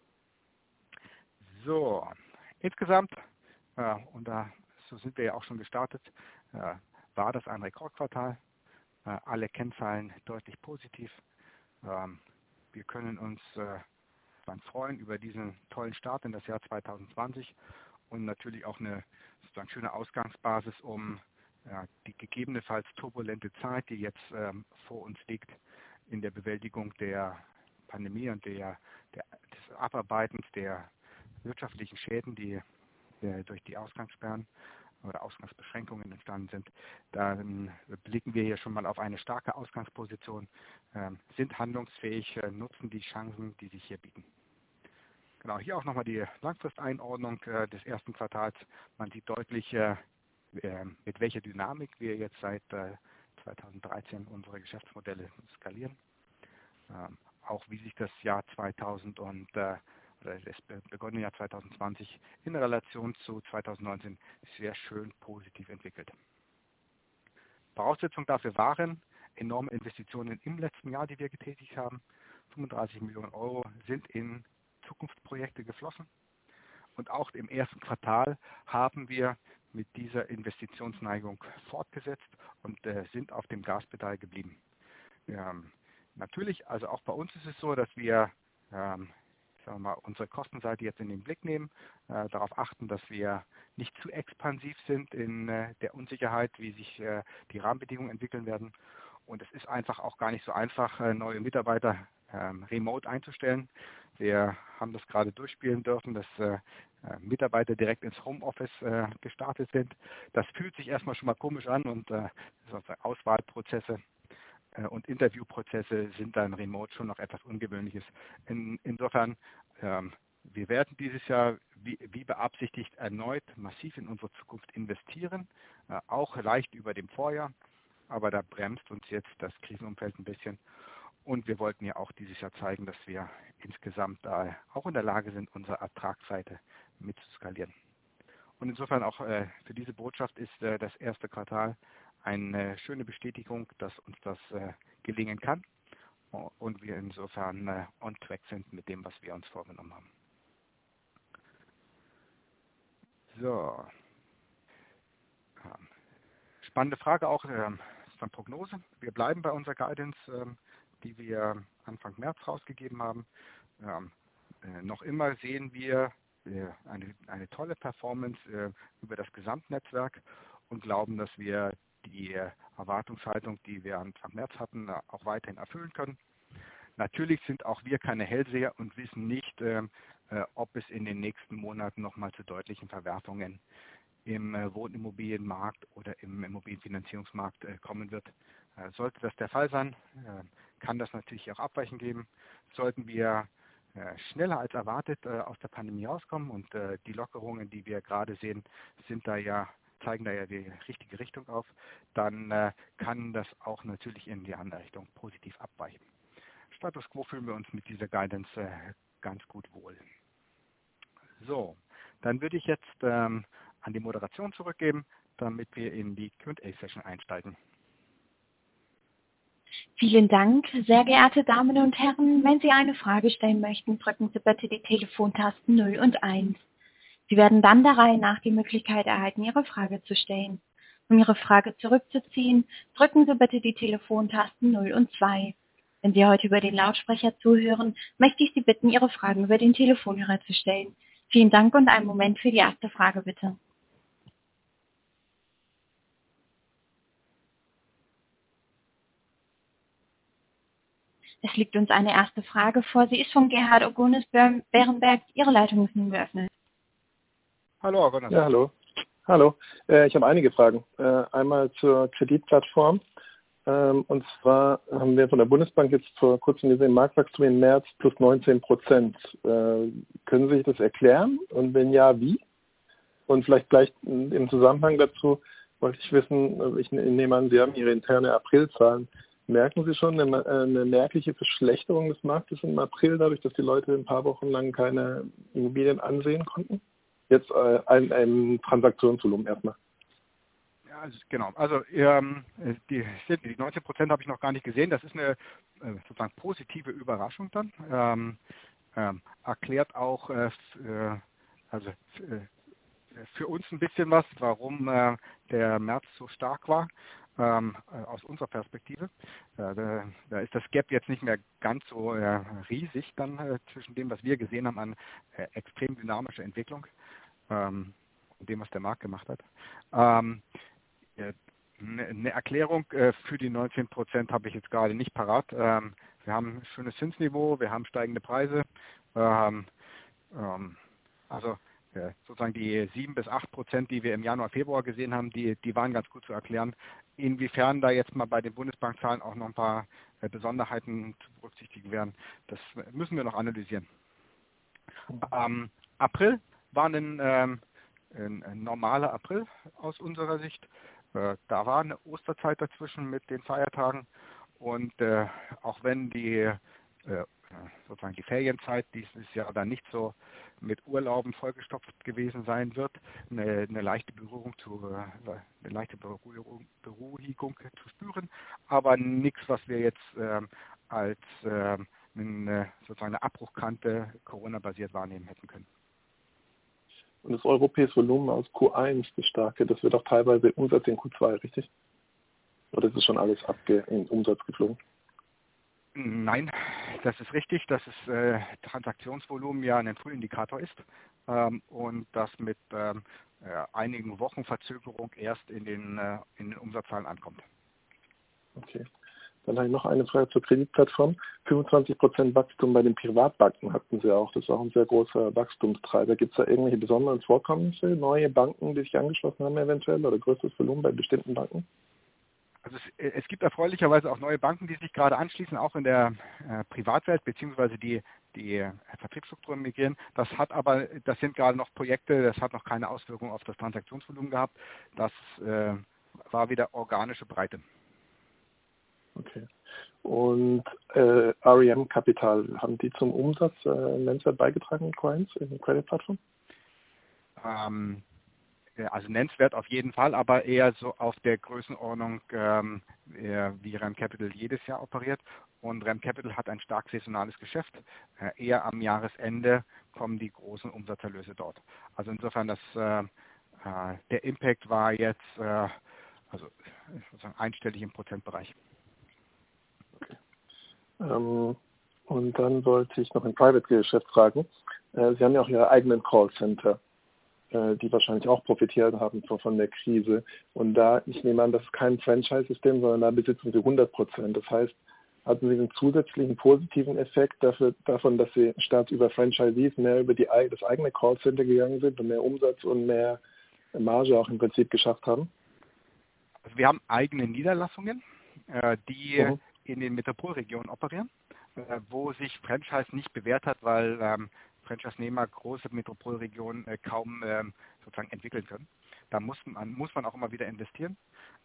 So, insgesamt, und so sind wir ja auch schon gestartet, war das ein Rekordquartal. Alle Kennzahlen deutlich positiv. Wir können uns dann freuen über diesen tollen Start in das Jahr 2020 und natürlich auch eine sozusagen schöne Ausgangsbasis, um die gegebenenfalls turbulente Zeit, die jetzt vor uns liegt, in der Bewältigung der Pandemie und des Abarbeitens der wirtschaftlichen Schäden, die durch die Ausgangssperren oder Ausgangsbeschränkungen entstanden sind. Dann blicken wir hier schon mal auf eine starke Ausgangsposition, sind handlungsfähig, nutzen die Chancen, die sich hier bieten. Genau, hier auch nochmal die Langfristeinordnung des ersten Quartals. Man sieht deutlich, mit welcher Dynamik wir jetzt seit 2013 unsere Geschäftsmodelle skalieren. auch wie sich das Jahr 2000 und oder das begonnene Jahr 2020 in Relation zu 2019 sehr schön positiv entwickelt. Voraussetzung dafür waren enorme Investitionen im letzten Jahr, die wir getätigt haben. 35 Millionen Euro sind in Zukunftsprojekte geflossen. Und auch im ersten Quartal haben wir mit dieser Investitionsneigung fortgesetzt und sind auf dem Gaspedal geblieben. Natürlich, also auch bei uns ist es so, dass wir sagen wir mal, unsere Kostenseite jetzt in den Blick nehmen, darauf achten, dass wir nicht zu expansiv sind in der Unsicherheit, wie sich die Rahmenbedingungen entwickeln werden. Und es ist einfach auch gar nicht so einfach, neue Mitarbeiter remote einzustellen. Wir haben das gerade durchspielen dürfen, dass Mitarbeiter direkt ins Homeoffice gestartet sind. Das fühlt sich erstmal schon mal komisch an und Auswahlprozesse und Interviewprozesse sind dann remote schon noch etwas Ungewöhnliches. Insofern, wir werden dieses Jahr wie beabsichtigt erneut massiv in unsere Zukunft investieren, auch leicht über dem Vorjahr, aber da bremst uns jetzt das Krisenumfeld ein bisschen. Und wir wollten ja auch dieses Jahr zeigen, dass wir insgesamt auch in der Lage sind, unsere Ertragsseite mitzuskalieren. Und insofern auch für diese Botschaft ist das erste Quartal eine schöne Bestätigung, dass uns das gelingen kann und wir insofern on track sind mit dem, was wir uns vorgenommen haben. So. Spannende Frage auch von Prognose. Wir bleiben bei unserer Guidance, die wir Anfang März rausgegeben haben. Noch immer sehen wir eine tolle Performance über das Gesamtnetzwerk und glauben, dass wir die Erwartungshaltung, die wir Anfang März hatten, auch weiterhin erfüllen können. Natürlich sind auch wir keine Hellseher und wissen nicht, ob es in den nächsten Monaten nochmal zu deutlichen Verwerfungen im Wohnimmobilienmarkt oder im Immobilienfinanzierungsmarkt kommen wird. Sollte das der Fall sein, kann das natürlich auch Abweichen geben. Sollten wir schneller als erwartet aus der Pandemie rauskommen und die Lockerungen, die wir gerade sehen, zeigen da ja die richtige Richtung auf, dann kann das auch natürlich in die andere Richtung positiv abweichen. Status quo fühlen wir uns mit dieser Guidance ganz gut wohl. So, dann würde ich jetzt an die Moderation zurückgeben, damit wir in die Q&A-Session einsteigen. Vielen Dank, sehr geehrte Damen und Herren. Wenn Sie eine Frage stellen möchten, drücken Sie bitte die Telefontasten 0 und 1. Sie werden dann der Reihe nach die Möglichkeit erhalten, Ihre Frage zu stellen. Um Ihre Frage zurückzuziehen, drücken Sie bitte die Telefontasten 0 und 2. Wenn Sie heute über den Lautsprecher zuhören, möchte ich Sie bitten, Ihre Fragen über den Telefonhörer zu stellen. Vielen Dank und einen Moment für die erste Frage, bitte. Es liegt uns eine erste Frage vor. Sie ist von Gerhard Ogonis Berenberg. Ihre Leitung ist nun geöffnet. Hallo, Ogonis. Ja, hallo. Hallo. Ich habe einige Fragen. Einmal zur Kreditplattform. Und zwar haben wir von der Bundesbank jetzt vor kurzem gesehen, Marktwachstum im März plus 19%. Können Sie sich das erklären? Und wenn ja, wie? Und vielleicht gleich im Zusammenhang dazu wollte ich wissen, ich nehme an, Sie haben Ihre interne Aprilzahlen. Merken Sie schon eine merkliche Verschlechterung des Marktes im April, dadurch, dass die Leute ein paar Wochen lang keine Immobilien ansehen konnten? Jetzt ein Transaktionsvolumen erstmal. Ja, genau. Also die 19% habe ich noch gar nicht gesehen. Das ist eine sozusagen positive Überraschung dann. Erklärt auch für uns ein bisschen was, warum der März so stark war. Aus unserer Perspektive. Da ist das Gap jetzt nicht mehr ganz so riesig dann zwischen dem, was wir gesehen haben an extrem dynamischer Entwicklung und dem, was der Markt gemacht hat. Eine Erklärung für die 19% habe ich jetzt gerade nicht parat. Wir haben ein schönes Zinsniveau, wir haben steigende Preise. Sozusagen die 7 bis 8%, die wir im Januar, Februar gesehen haben, die waren ganz gut zu erklären. Inwiefern da jetzt mal bei den Bundesbankzahlen auch noch ein paar Besonderheiten zu berücksichtigen wären, das müssen wir noch analysieren. April war ein normaler April aus unserer Sicht. Da war eine Osterzeit dazwischen mit den Feiertagen und auch wenn die sozusagen die Ferienzeit dieses Jahr dann nicht so mit Urlauben vollgestopft gewesen sein wird, eine leichte Beruhigung zu spüren, aber nichts, was wir jetzt als sozusagen eine Abbruchkante Corona-basiert wahrnehmen hätten können. Und das europäische Volumen aus Q1, das starke, das wird auch teilweise Umsatz in Q2, richtig? Oder ist es schon alles in Umsatz geflogen? Nein, das ist richtig, dass das Transaktionsvolumen ja ein Frühindikator ist und das mit einigen Wochen Verzögerung erst in den Umsatzzahlen ankommt. Okay. Dann habe ich noch eine Frage zur Kreditplattform. 25% Wachstum bei den Privatbanken hatten Sie auch. Das ist auch ein sehr großer Wachstumstreiber. Gibt es da irgendwelche besonderen Vorkommnisse, neue Banken, die sich angeschlossen haben eventuell oder größeres Volumen bei bestimmten Banken? Also es gibt erfreulicherweise auch neue Banken, die sich gerade anschließen, auch in der Privatwelt, beziehungsweise die Vertriebsstrukturen migrieren. Das sind gerade noch Projekte, das hat noch keine Auswirkung auf das Transaktionsvolumen gehabt. Das war wieder organische Breite. Okay. Und REM Kapital, haben die zum Umsatz nennenswert beigetragen, Coins in der Credit-Plattform? Also nennenswert auf jeden Fall, aber eher so auf der Größenordnung, wie REM Capital jedes Jahr operiert. Und REM Capital hat ein stark saisonales Geschäft. Eher am Jahresende kommen die großen Umsatzerlöse dort. Also insofern, der Impact war jetzt sozusagen einstellig im Prozentbereich. Okay. Und dann wollte ich noch ein Private-Geschäft fragen. Sie haben ja auch Ihre eigenen Callcenter, die wahrscheinlich auch profitiert haben von der Krise. Und ich nehme an, das ist kein Franchise-System, sondern da besitzen Sie 100%. Das heißt, hatten Sie einen zusätzlichen positiven Effekt davon, dass Sie statt über Franchisees mehr über das eigene Callcenter gegangen sind und mehr Umsatz und mehr Marge auch im Prinzip geschafft haben? Also wir haben eigene Niederlassungen, die in den Metropolregionen operieren, wo sich Franchise nicht bewährt hat, weil Franchise-Nehmer große Metropolregionen kaum sozusagen entwickeln können. Da muss man auch immer wieder investieren.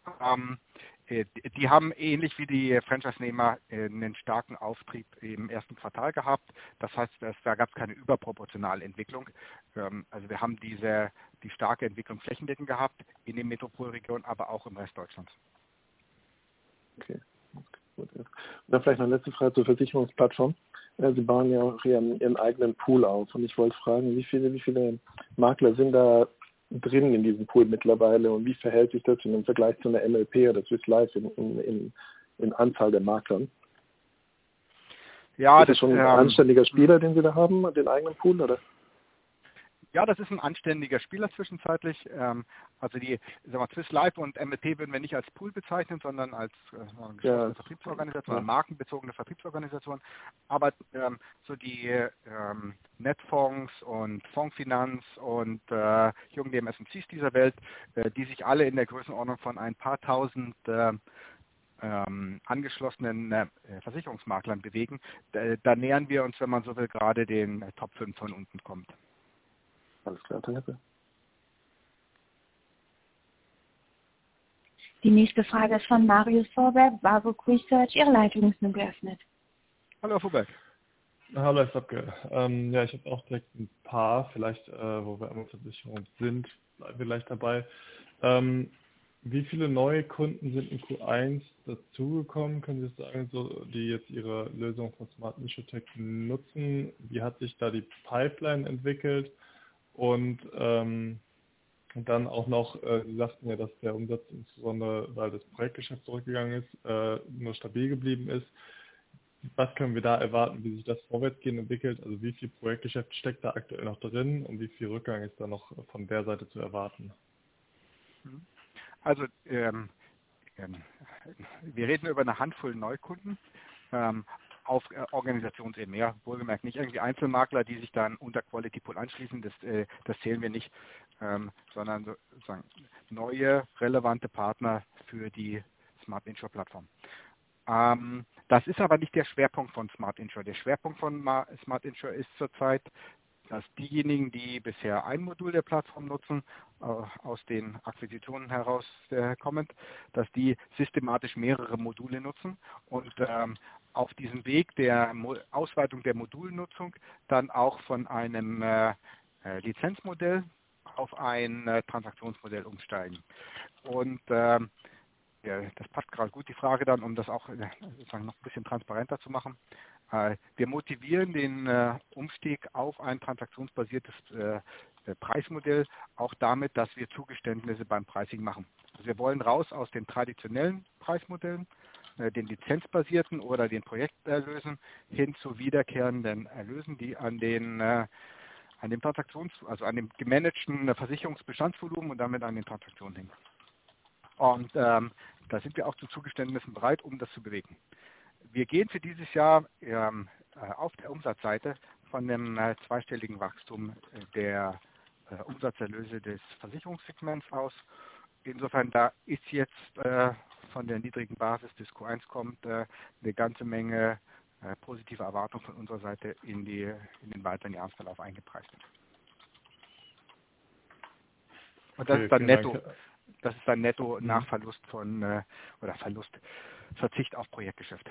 Die haben ähnlich wie die Franchise-Nehmer einen starken Auftrieb im ersten Quartal gehabt. Das heißt, da gab es keine überproportionale Entwicklung. Also wir haben die starke Entwicklung flächendeckend gehabt in den Metropolregionen, aber auch im Rest Deutschlands. Okay. Gut. Und dann vielleicht noch eine letzte Frage zur Versicherungsplattform. Sie bauen ja auch Ihren eigenen Pool auf und ich wollte fragen, wie viele Makler sind da drin in diesem Pool mittlerweile und wie verhält sich das im Vergleich zu einer MLP oder Swiss Life in Anzahl der Maklern? Ja, ist das schon ein anständiger Spieler, den Sie da haben, den eigenen Pool, oder? Ja, das ist ein anständiger Spieler zwischenzeitlich. Also Swiss Life und MLP würden wir nicht als Pool bezeichnen, sondern als geschlossene Vertriebsorganisation, markenbezogene Vertriebsorganisation. Aber so die Netfonds und Fondsfinanz und Jung DMS&Cs dieser Welt, die sich alle in der Größenordnung von ein paar tausend angeschlossenen Versicherungsmaklern bewegen, da nähern wir uns, wenn man so will, gerade den Top 5 von unten kommt. Alles klar, danke. Die nächste Frage ist von Marius Vorberg, Warburg Research. Ihre Leitung ist nun geöffnet. Hallo, Herr Vorberg. Hallo, Herr Slapke. Ja, ich habe auch direkt ein paar, vielleicht, wo wir einmal Versicherung sind, bleiben wir gleich dabei. Wie viele neue Kunden sind in Q1 dazugekommen? Können Sie sagen, die jetzt Ihre Lösung von Smart InsurTech nutzen? Wie hat sich da die Pipeline entwickelt? Und dann auch noch, Sie sagten ja, dass der Umsatz insbesondere, weil das Projektgeschäft zurückgegangen ist, nur stabil geblieben ist. Was können wir da erwarten, wie sich das vorwärtsgehend entwickelt? Also wie viel Projektgeschäft steckt da aktuell noch drin und wie viel Rückgang ist da noch von der Seite zu erwarten? Also wir reden über eine Handvoll Neukunden auf Organisationsebene. Ja, wohlgemerkt nicht irgendwie Einzelmakler, die sich dann unter Quality Pool anschließen, das zählen wir nicht, sondern sozusagen neue, relevante Partner für die Smart Insure Plattform. Das ist aber nicht der Schwerpunkt von Smart Insure. Der Schwerpunkt von Smart Insure ist zurzeit, dass diejenigen, die bisher ein Modul der Plattform nutzen, aus den Akquisitionen heraus kommend, dass die systematisch mehrere Module nutzen und auf diesem Weg der Ausweitung der Modulnutzung dann auch von einem Lizenzmodell auf ein Transaktionsmodell umsteigen. Und ja, das passt gerade gut, die Frage dann, um das auch sozusagen noch ein bisschen transparenter zu machen. Wir motivieren den Umstieg auf ein transaktionsbasiertes Preismodell auch damit, dass wir Zugeständnisse beim Pricing machen. Also wir wollen raus aus den traditionellen Preismodellen, den lizenzbasierten oder den Projekterlösen hin zu wiederkehrenden Erlösen, die an dem also an dem gemanagten Versicherungsbestandsvolumen und damit an den Transaktionen hängen. Und da sind wir auch zu Zugeständnissen bereit, um das zu bewegen. Wir gehen für dieses Jahr auf der Umsatzseite von dem zweistelligen Wachstum der Umsatzerlöse des Versicherungssegments aus. Insofern, da ist jetzt von der niedrigen Basis des Q1 kommt eine ganze Menge positive Erwartung von unserer Seite in den weiteren Jahresverlauf eingepreist. Und das ist dann netto. Das ist dann netto nach Verlust von Verzicht auf Projektgeschäft.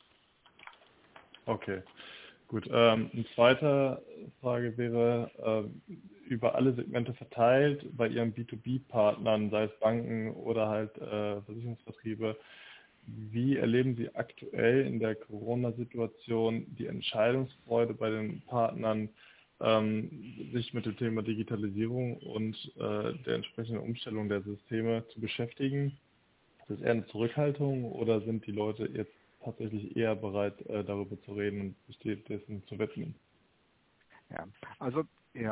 Okay, gut. Eine zweite Frage wäre, über alle Segmente verteilt, bei Ihren B2B-Partnern, sei es Banken oder halt Versicherungsvertriebe, wie erleben Sie aktuell in der Corona-Situation die Entscheidungsfreude bei den Partnern, sich mit dem Thema Digitalisierung und der entsprechenden Umstellung der Systeme zu beschäftigen? Ist das eher eine Zurückhaltung oder sind die Leute jetzt tatsächlich eher bereit, darüber zu reden und sich dessen zu widmen? Ja, also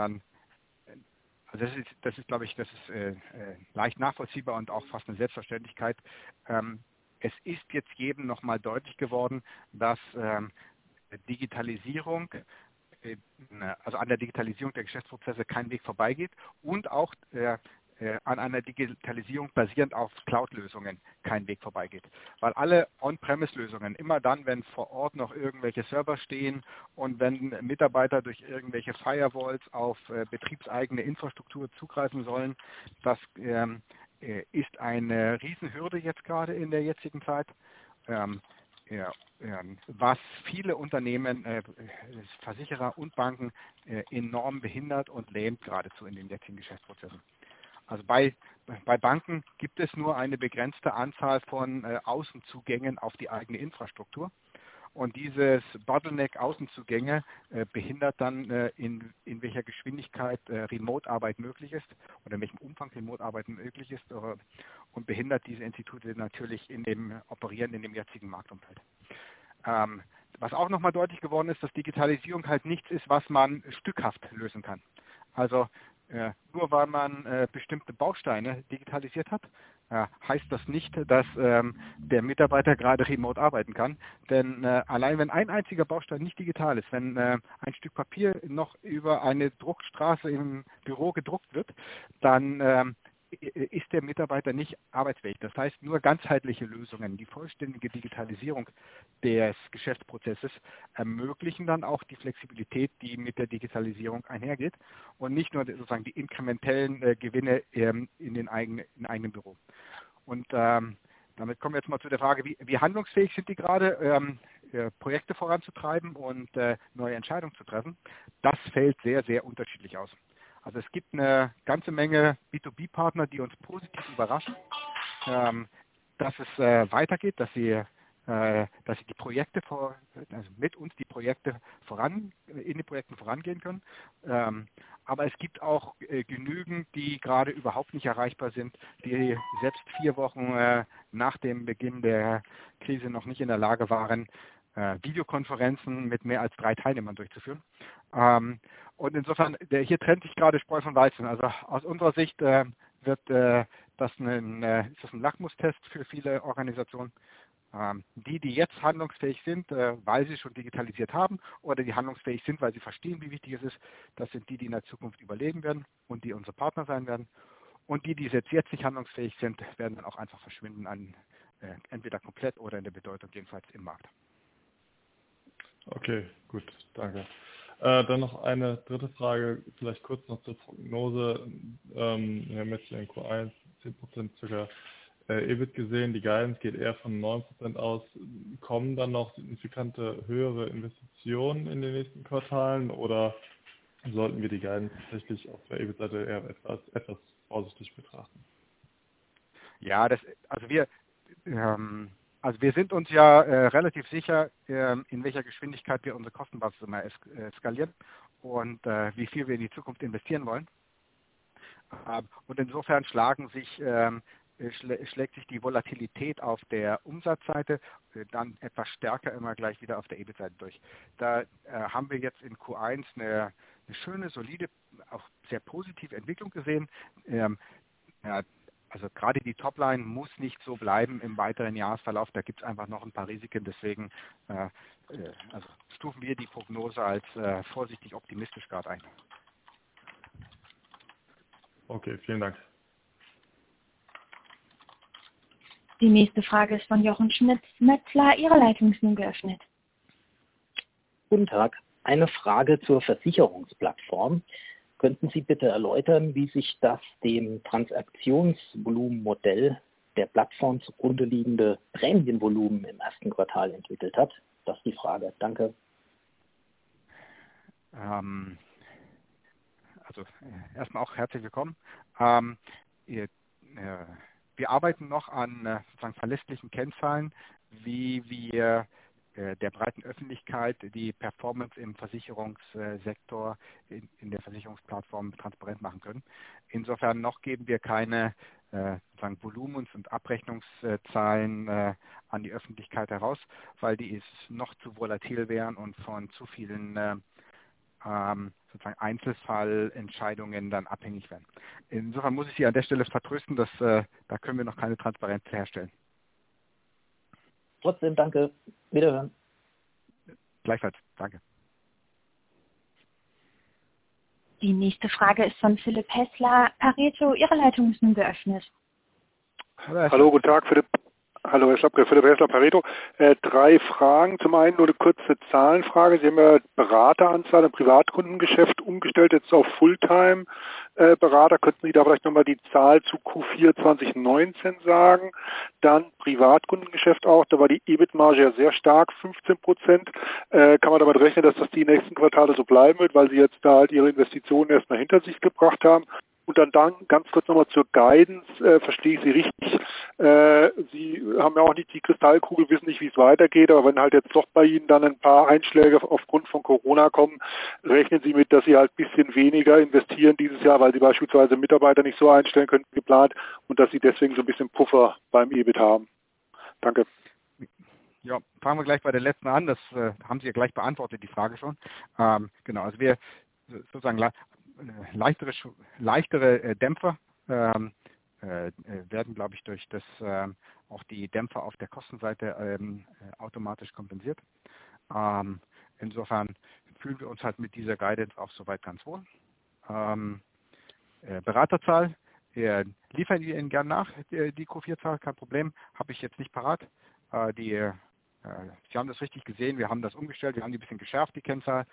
das ist, glaube ich, leicht nachvollziehbar und auch fast eine Selbstverständlichkeit. Es ist jetzt jedem nochmal deutlich geworden, dass Digitalisierung, also an der Digitalisierung der Geschäftsprozesse kein Weg vorbeigeht und auch an einer Digitalisierung basierend auf Cloud-Lösungen kein Weg vorbeigeht. Weil alle On-Premise-Lösungen, immer dann, wenn vor Ort noch irgendwelche Server stehen und wenn Mitarbeiter durch irgendwelche Firewalls auf betriebseigene Infrastruktur zugreifen sollen, das ist eine Riesenhürde jetzt gerade in der jetzigen Zeit. Was viele Unternehmen, Versicherer und Banken enorm behindert und lähmt geradezu in den jetzigen Geschäftsprozessen. Also bei Banken gibt es nur eine begrenzte Anzahl von Außenzugängen auf die eigene Infrastruktur. Und dieses Bottleneck Außenzugänge behindert dann, in welcher Geschwindigkeit Remote-Arbeit möglich ist oder in welchem Umfang Remote-Arbeit möglich ist und behindert diese Institute natürlich in dem Operieren in dem jetzigen Marktumfeld. Was auch nochmal deutlich geworden ist, dass Digitalisierung halt nichts ist, was man stückhaft lösen kann. Also nur weil man bestimmte Bausteine digitalisiert hat, heißt das nicht, dass der Mitarbeiter gerade remote arbeiten kann. Denn allein wenn ein einziger Baustein nicht digital ist, wenn ein Stück Papier noch über eine Druckstraße im Büro gedruckt wird, dann ist der Mitarbeiter nicht arbeitsfähig. Das heißt, nur ganzheitliche Lösungen, die vollständige Digitalisierung des Geschäftsprozesses ermöglichen dann auch die Flexibilität, die mit der Digitalisierung einhergeht und nicht nur sozusagen die inkrementellen Gewinne in eigenen Büro. Und damit kommen wir jetzt mal zu der Frage, wie handlungsfähig sind die gerade, Projekte voranzutreiben und neue Entscheidungen zu treffen. Das fällt sehr, sehr unterschiedlich aus. Also es gibt eine ganze Menge B2B-Partner, die uns positiv überraschen, dass es weitergeht, dass sie die Projekte mit uns die Projekte in den Projekten vorangehen können. Aber es gibt auch genügend, die gerade überhaupt nicht erreichbar sind, die selbst 4 Wochen nach dem Beginn der Krise noch nicht in der Lage waren, Videokonferenzen mit mehr als 3 Teilnehmern durchzuführen. Und insofern, hier trennt sich gerade Spreu von Weizen. Also aus unserer Sicht ist das ein Lackmustest für viele Organisationen. Die jetzt handlungsfähig sind, weil sie schon digitalisiert haben oder die handlungsfähig sind, weil sie verstehen, wie wichtig es ist, das sind die in der Zukunft überleben werden und die unsere Partner sein werden. Und die jetzt nicht handlungsfähig sind, werden dann auch einfach verschwinden, entweder komplett oder in der Bedeutung jedenfalls im Markt. Okay, gut, danke. Dann noch eine dritte Frage, vielleicht kurz noch zur Prognose. Wir haben jetzt hier in Q1 10% circa EBIT gesehen, die Guidance geht eher von 9% aus. Kommen dann noch signifikante höhere Investitionen in den nächsten Quartalen oder sollten wir die Guidance tatsächlich auf der EBIT-Seite eher etwas vorsichtig betrachten? Ja, wir sind uns ja relativ sicher, in welcher Geschwindigkeit wir unsere Kostenbasis immer skalieren und wie viel wir in die Zukunft investieren wollen. Und insofern schlägt sich die Volatilität auf der Umsatzseite dann etwas stärker immer gleich wieder auf der EBIT-Seite durch. Da haben wir jetzt in Q1 eine schöne, solide, auch sehr positive Entwicklung gesehen. Also gerade die Topline muss nicht so bleiben im weiteren Jahresverlauf. Da gibt es einfach noch ein paar Risiken. Deswegen stufen wir die Prognose als vorsichtig optimistisch gerade ein. Okay, vielen Dank. Die nächste Frage ist von Jochen Schmitz-Metzler. Ihre Leitung ist nun geöffnet. Guten Tag. Eine Frage zur Versicherungsplattform. Könnten Sie bitte erläutern, wie sich das dem Transaktionsvolumenmodell der Plattform zugrunde liegende Prämienvolumen im ersten Quartal entwickelt hat? Das ist die Frage. Danke. Erstmal auch herzlich willkommen. Wir arbeiten noch an sozusagen verlässlichen Kennzahlen, wie wir der breiten Öffentlichkeit die Performance im Versicherungssektor in der Versicherungsplattform transparent machen können. Insofern noch geben wir keine sozusagen Volumens- und Abrechnungszahlen an die Öffentlichkeit heraus, weil die noch zu volatil wären und von zu vielen sozusagen Einzelfallentscheidungen dann abhängig werden. Insofern muss ich Sie an der Stelle vertrösten, dass da können wir noch keine Transparenz herstellen. Trotzdem danke. Wiederhören. Gleichfalls. Danke. Die nächste Frage ist von Philipp Hessler. Pareto, Ihre Leitung ist nun geöffnet. Hallo, guten Tag, Philipp. Hallo, Herr Schlappke, Philipp Hessler, Pareto. 3 Fragen. Zum einen nur eine kurze Zahlenfrage. Sie haben ja Berateranzahl im Privatkundengeschäft umgestellt, jetzt auf Fulltime-Berater. Könnten Sie da vielleicht nochmal die Zahl zu Q4 2019 sagen? Dann Privatkundengeschäft auch. Da war die EBIT-Marge ja sehr stark, 15%. Kann man damit rechnen, dass das die nächsten Quartale so bleiben wird, weil Sie jetzt da halt Ihre Investitionen erstmal hinter sich gebracht haben? Und dann ganz kurz nochmal zur Guidance, verstehe ich Sie richtig. Sie haben ja auch nicht die Kristallkugel, wissen nicht, wie es weitergeht, aber wenn halt jetzt doch bei Ihnen dann ein paar Einschläge aufgrund von Corona kommen, rechnen Sie mit, dass Sie halt ein bisschen weniger investieren dieses Jahr, weil Sie beispielsweise Mitarbeiter nicht so einstellen können wie geplant und dass Sie deswegen so ein bisschen Puffer beim EBIT haben. Danke. Ja, fangen wir gleich bei der letzten an. Das haben Sie ja gleich beantwortet, die Frage schon. Genau, also wir sozusagen leichtere Dämpfer werden, glaube ich, durch das auch die Dämpfer auf der Kostenseite automatisch kompensiert. Insofern fühlen wir uns halt mit dieser Guidance auch soweit ganz wohl. Beraterzahl liefern wir Ihnen gern nach, die Q4-Zahl, kein Problem, habe ich jetzt nicht parat. Sie haben das richtig gesehen, wir haben das umgestellt, wir haben die ein bisschen geschärft, die Kennzahl.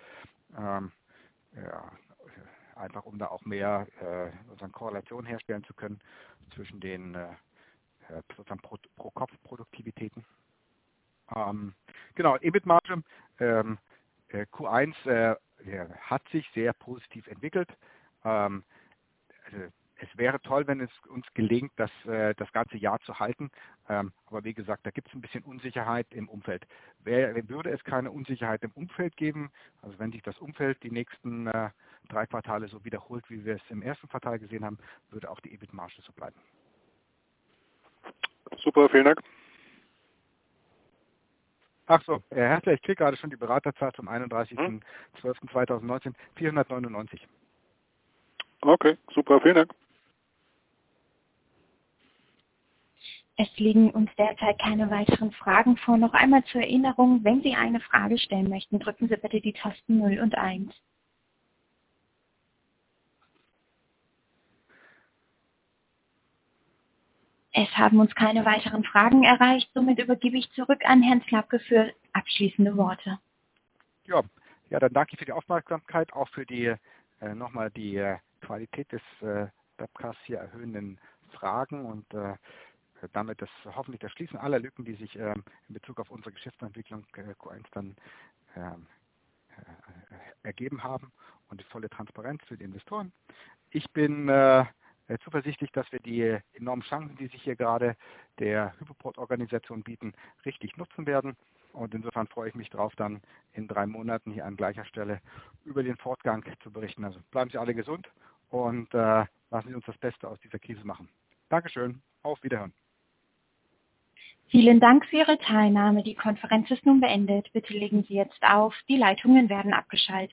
Einfach um da auch mehr sozusagen Korrelation herstellen zu können zwischen den sozusagen Pro-Kopf-Produktivitäten. Genau, EBIT-Marge Q1 hat sich sehr positiv entwickelt. Also es wäre toll, wenn es uns gelingt, das ganze Jahr zu halten. Aber wie gesagt, da gibt es ein bisschen Unsicherheit im Umfeld. Würde es keine Unsicherheit im Umfeld geben, also wenn sich das Umfeld die nächsten 3 Quartale so wiederholt, wie wir es im ersten Quartal gesehen haben, würde auch die EBIT-Marge so bleiben. Super, vielen Dank. Ach so, Herr Hessler, ich kriege gerade schon die Beraterzahl zum 31.12.2019, 499. Okay, super, vielen Dank. Es liegen uns derzeit keine weiteren Fragen vor. Noch einmal zur Erinnerung, wenn Sie eine Frage stellen möchten, drücken Sie bitte die Tasten 0 und 1. Es haben uns keine weiteren Fragen erreicht, somit übergebe ich zurück an Herrn Slapke für abschließende Worte. Ja, dann danke für die Aufmerksamkeit, auch für die nochmal die Qualität des Webcasts hier erhöhenden Fragen und damit hoffentlich das Schließen aller Lücken, die sich in Bezug auf unsere Geschäftsentwicklung Q1 dann ergeben haben und die volle Transparenz für die Investoren. Ich bin zuversichtlich, dass wir die enormen Chancen, die sich hier gerade der Hypoport-Organisation bieten, richtig nutzen werden. Und insofern freue ich mich darauf, dann in 3 Monaten hier an gleicher Stelle über den Fortgang zu berichten. Also bleiben Sie alle gesund und lassen Sie uns das Beste aus dieser Krise machen. Dankeschön, auf Wiederhören. Vielen Dank für Ihre Teilnahme. Die Konferenz ist nun beendet. Bitte legen Sie jetzt auf. Die Leitungen werden abgeschaltet.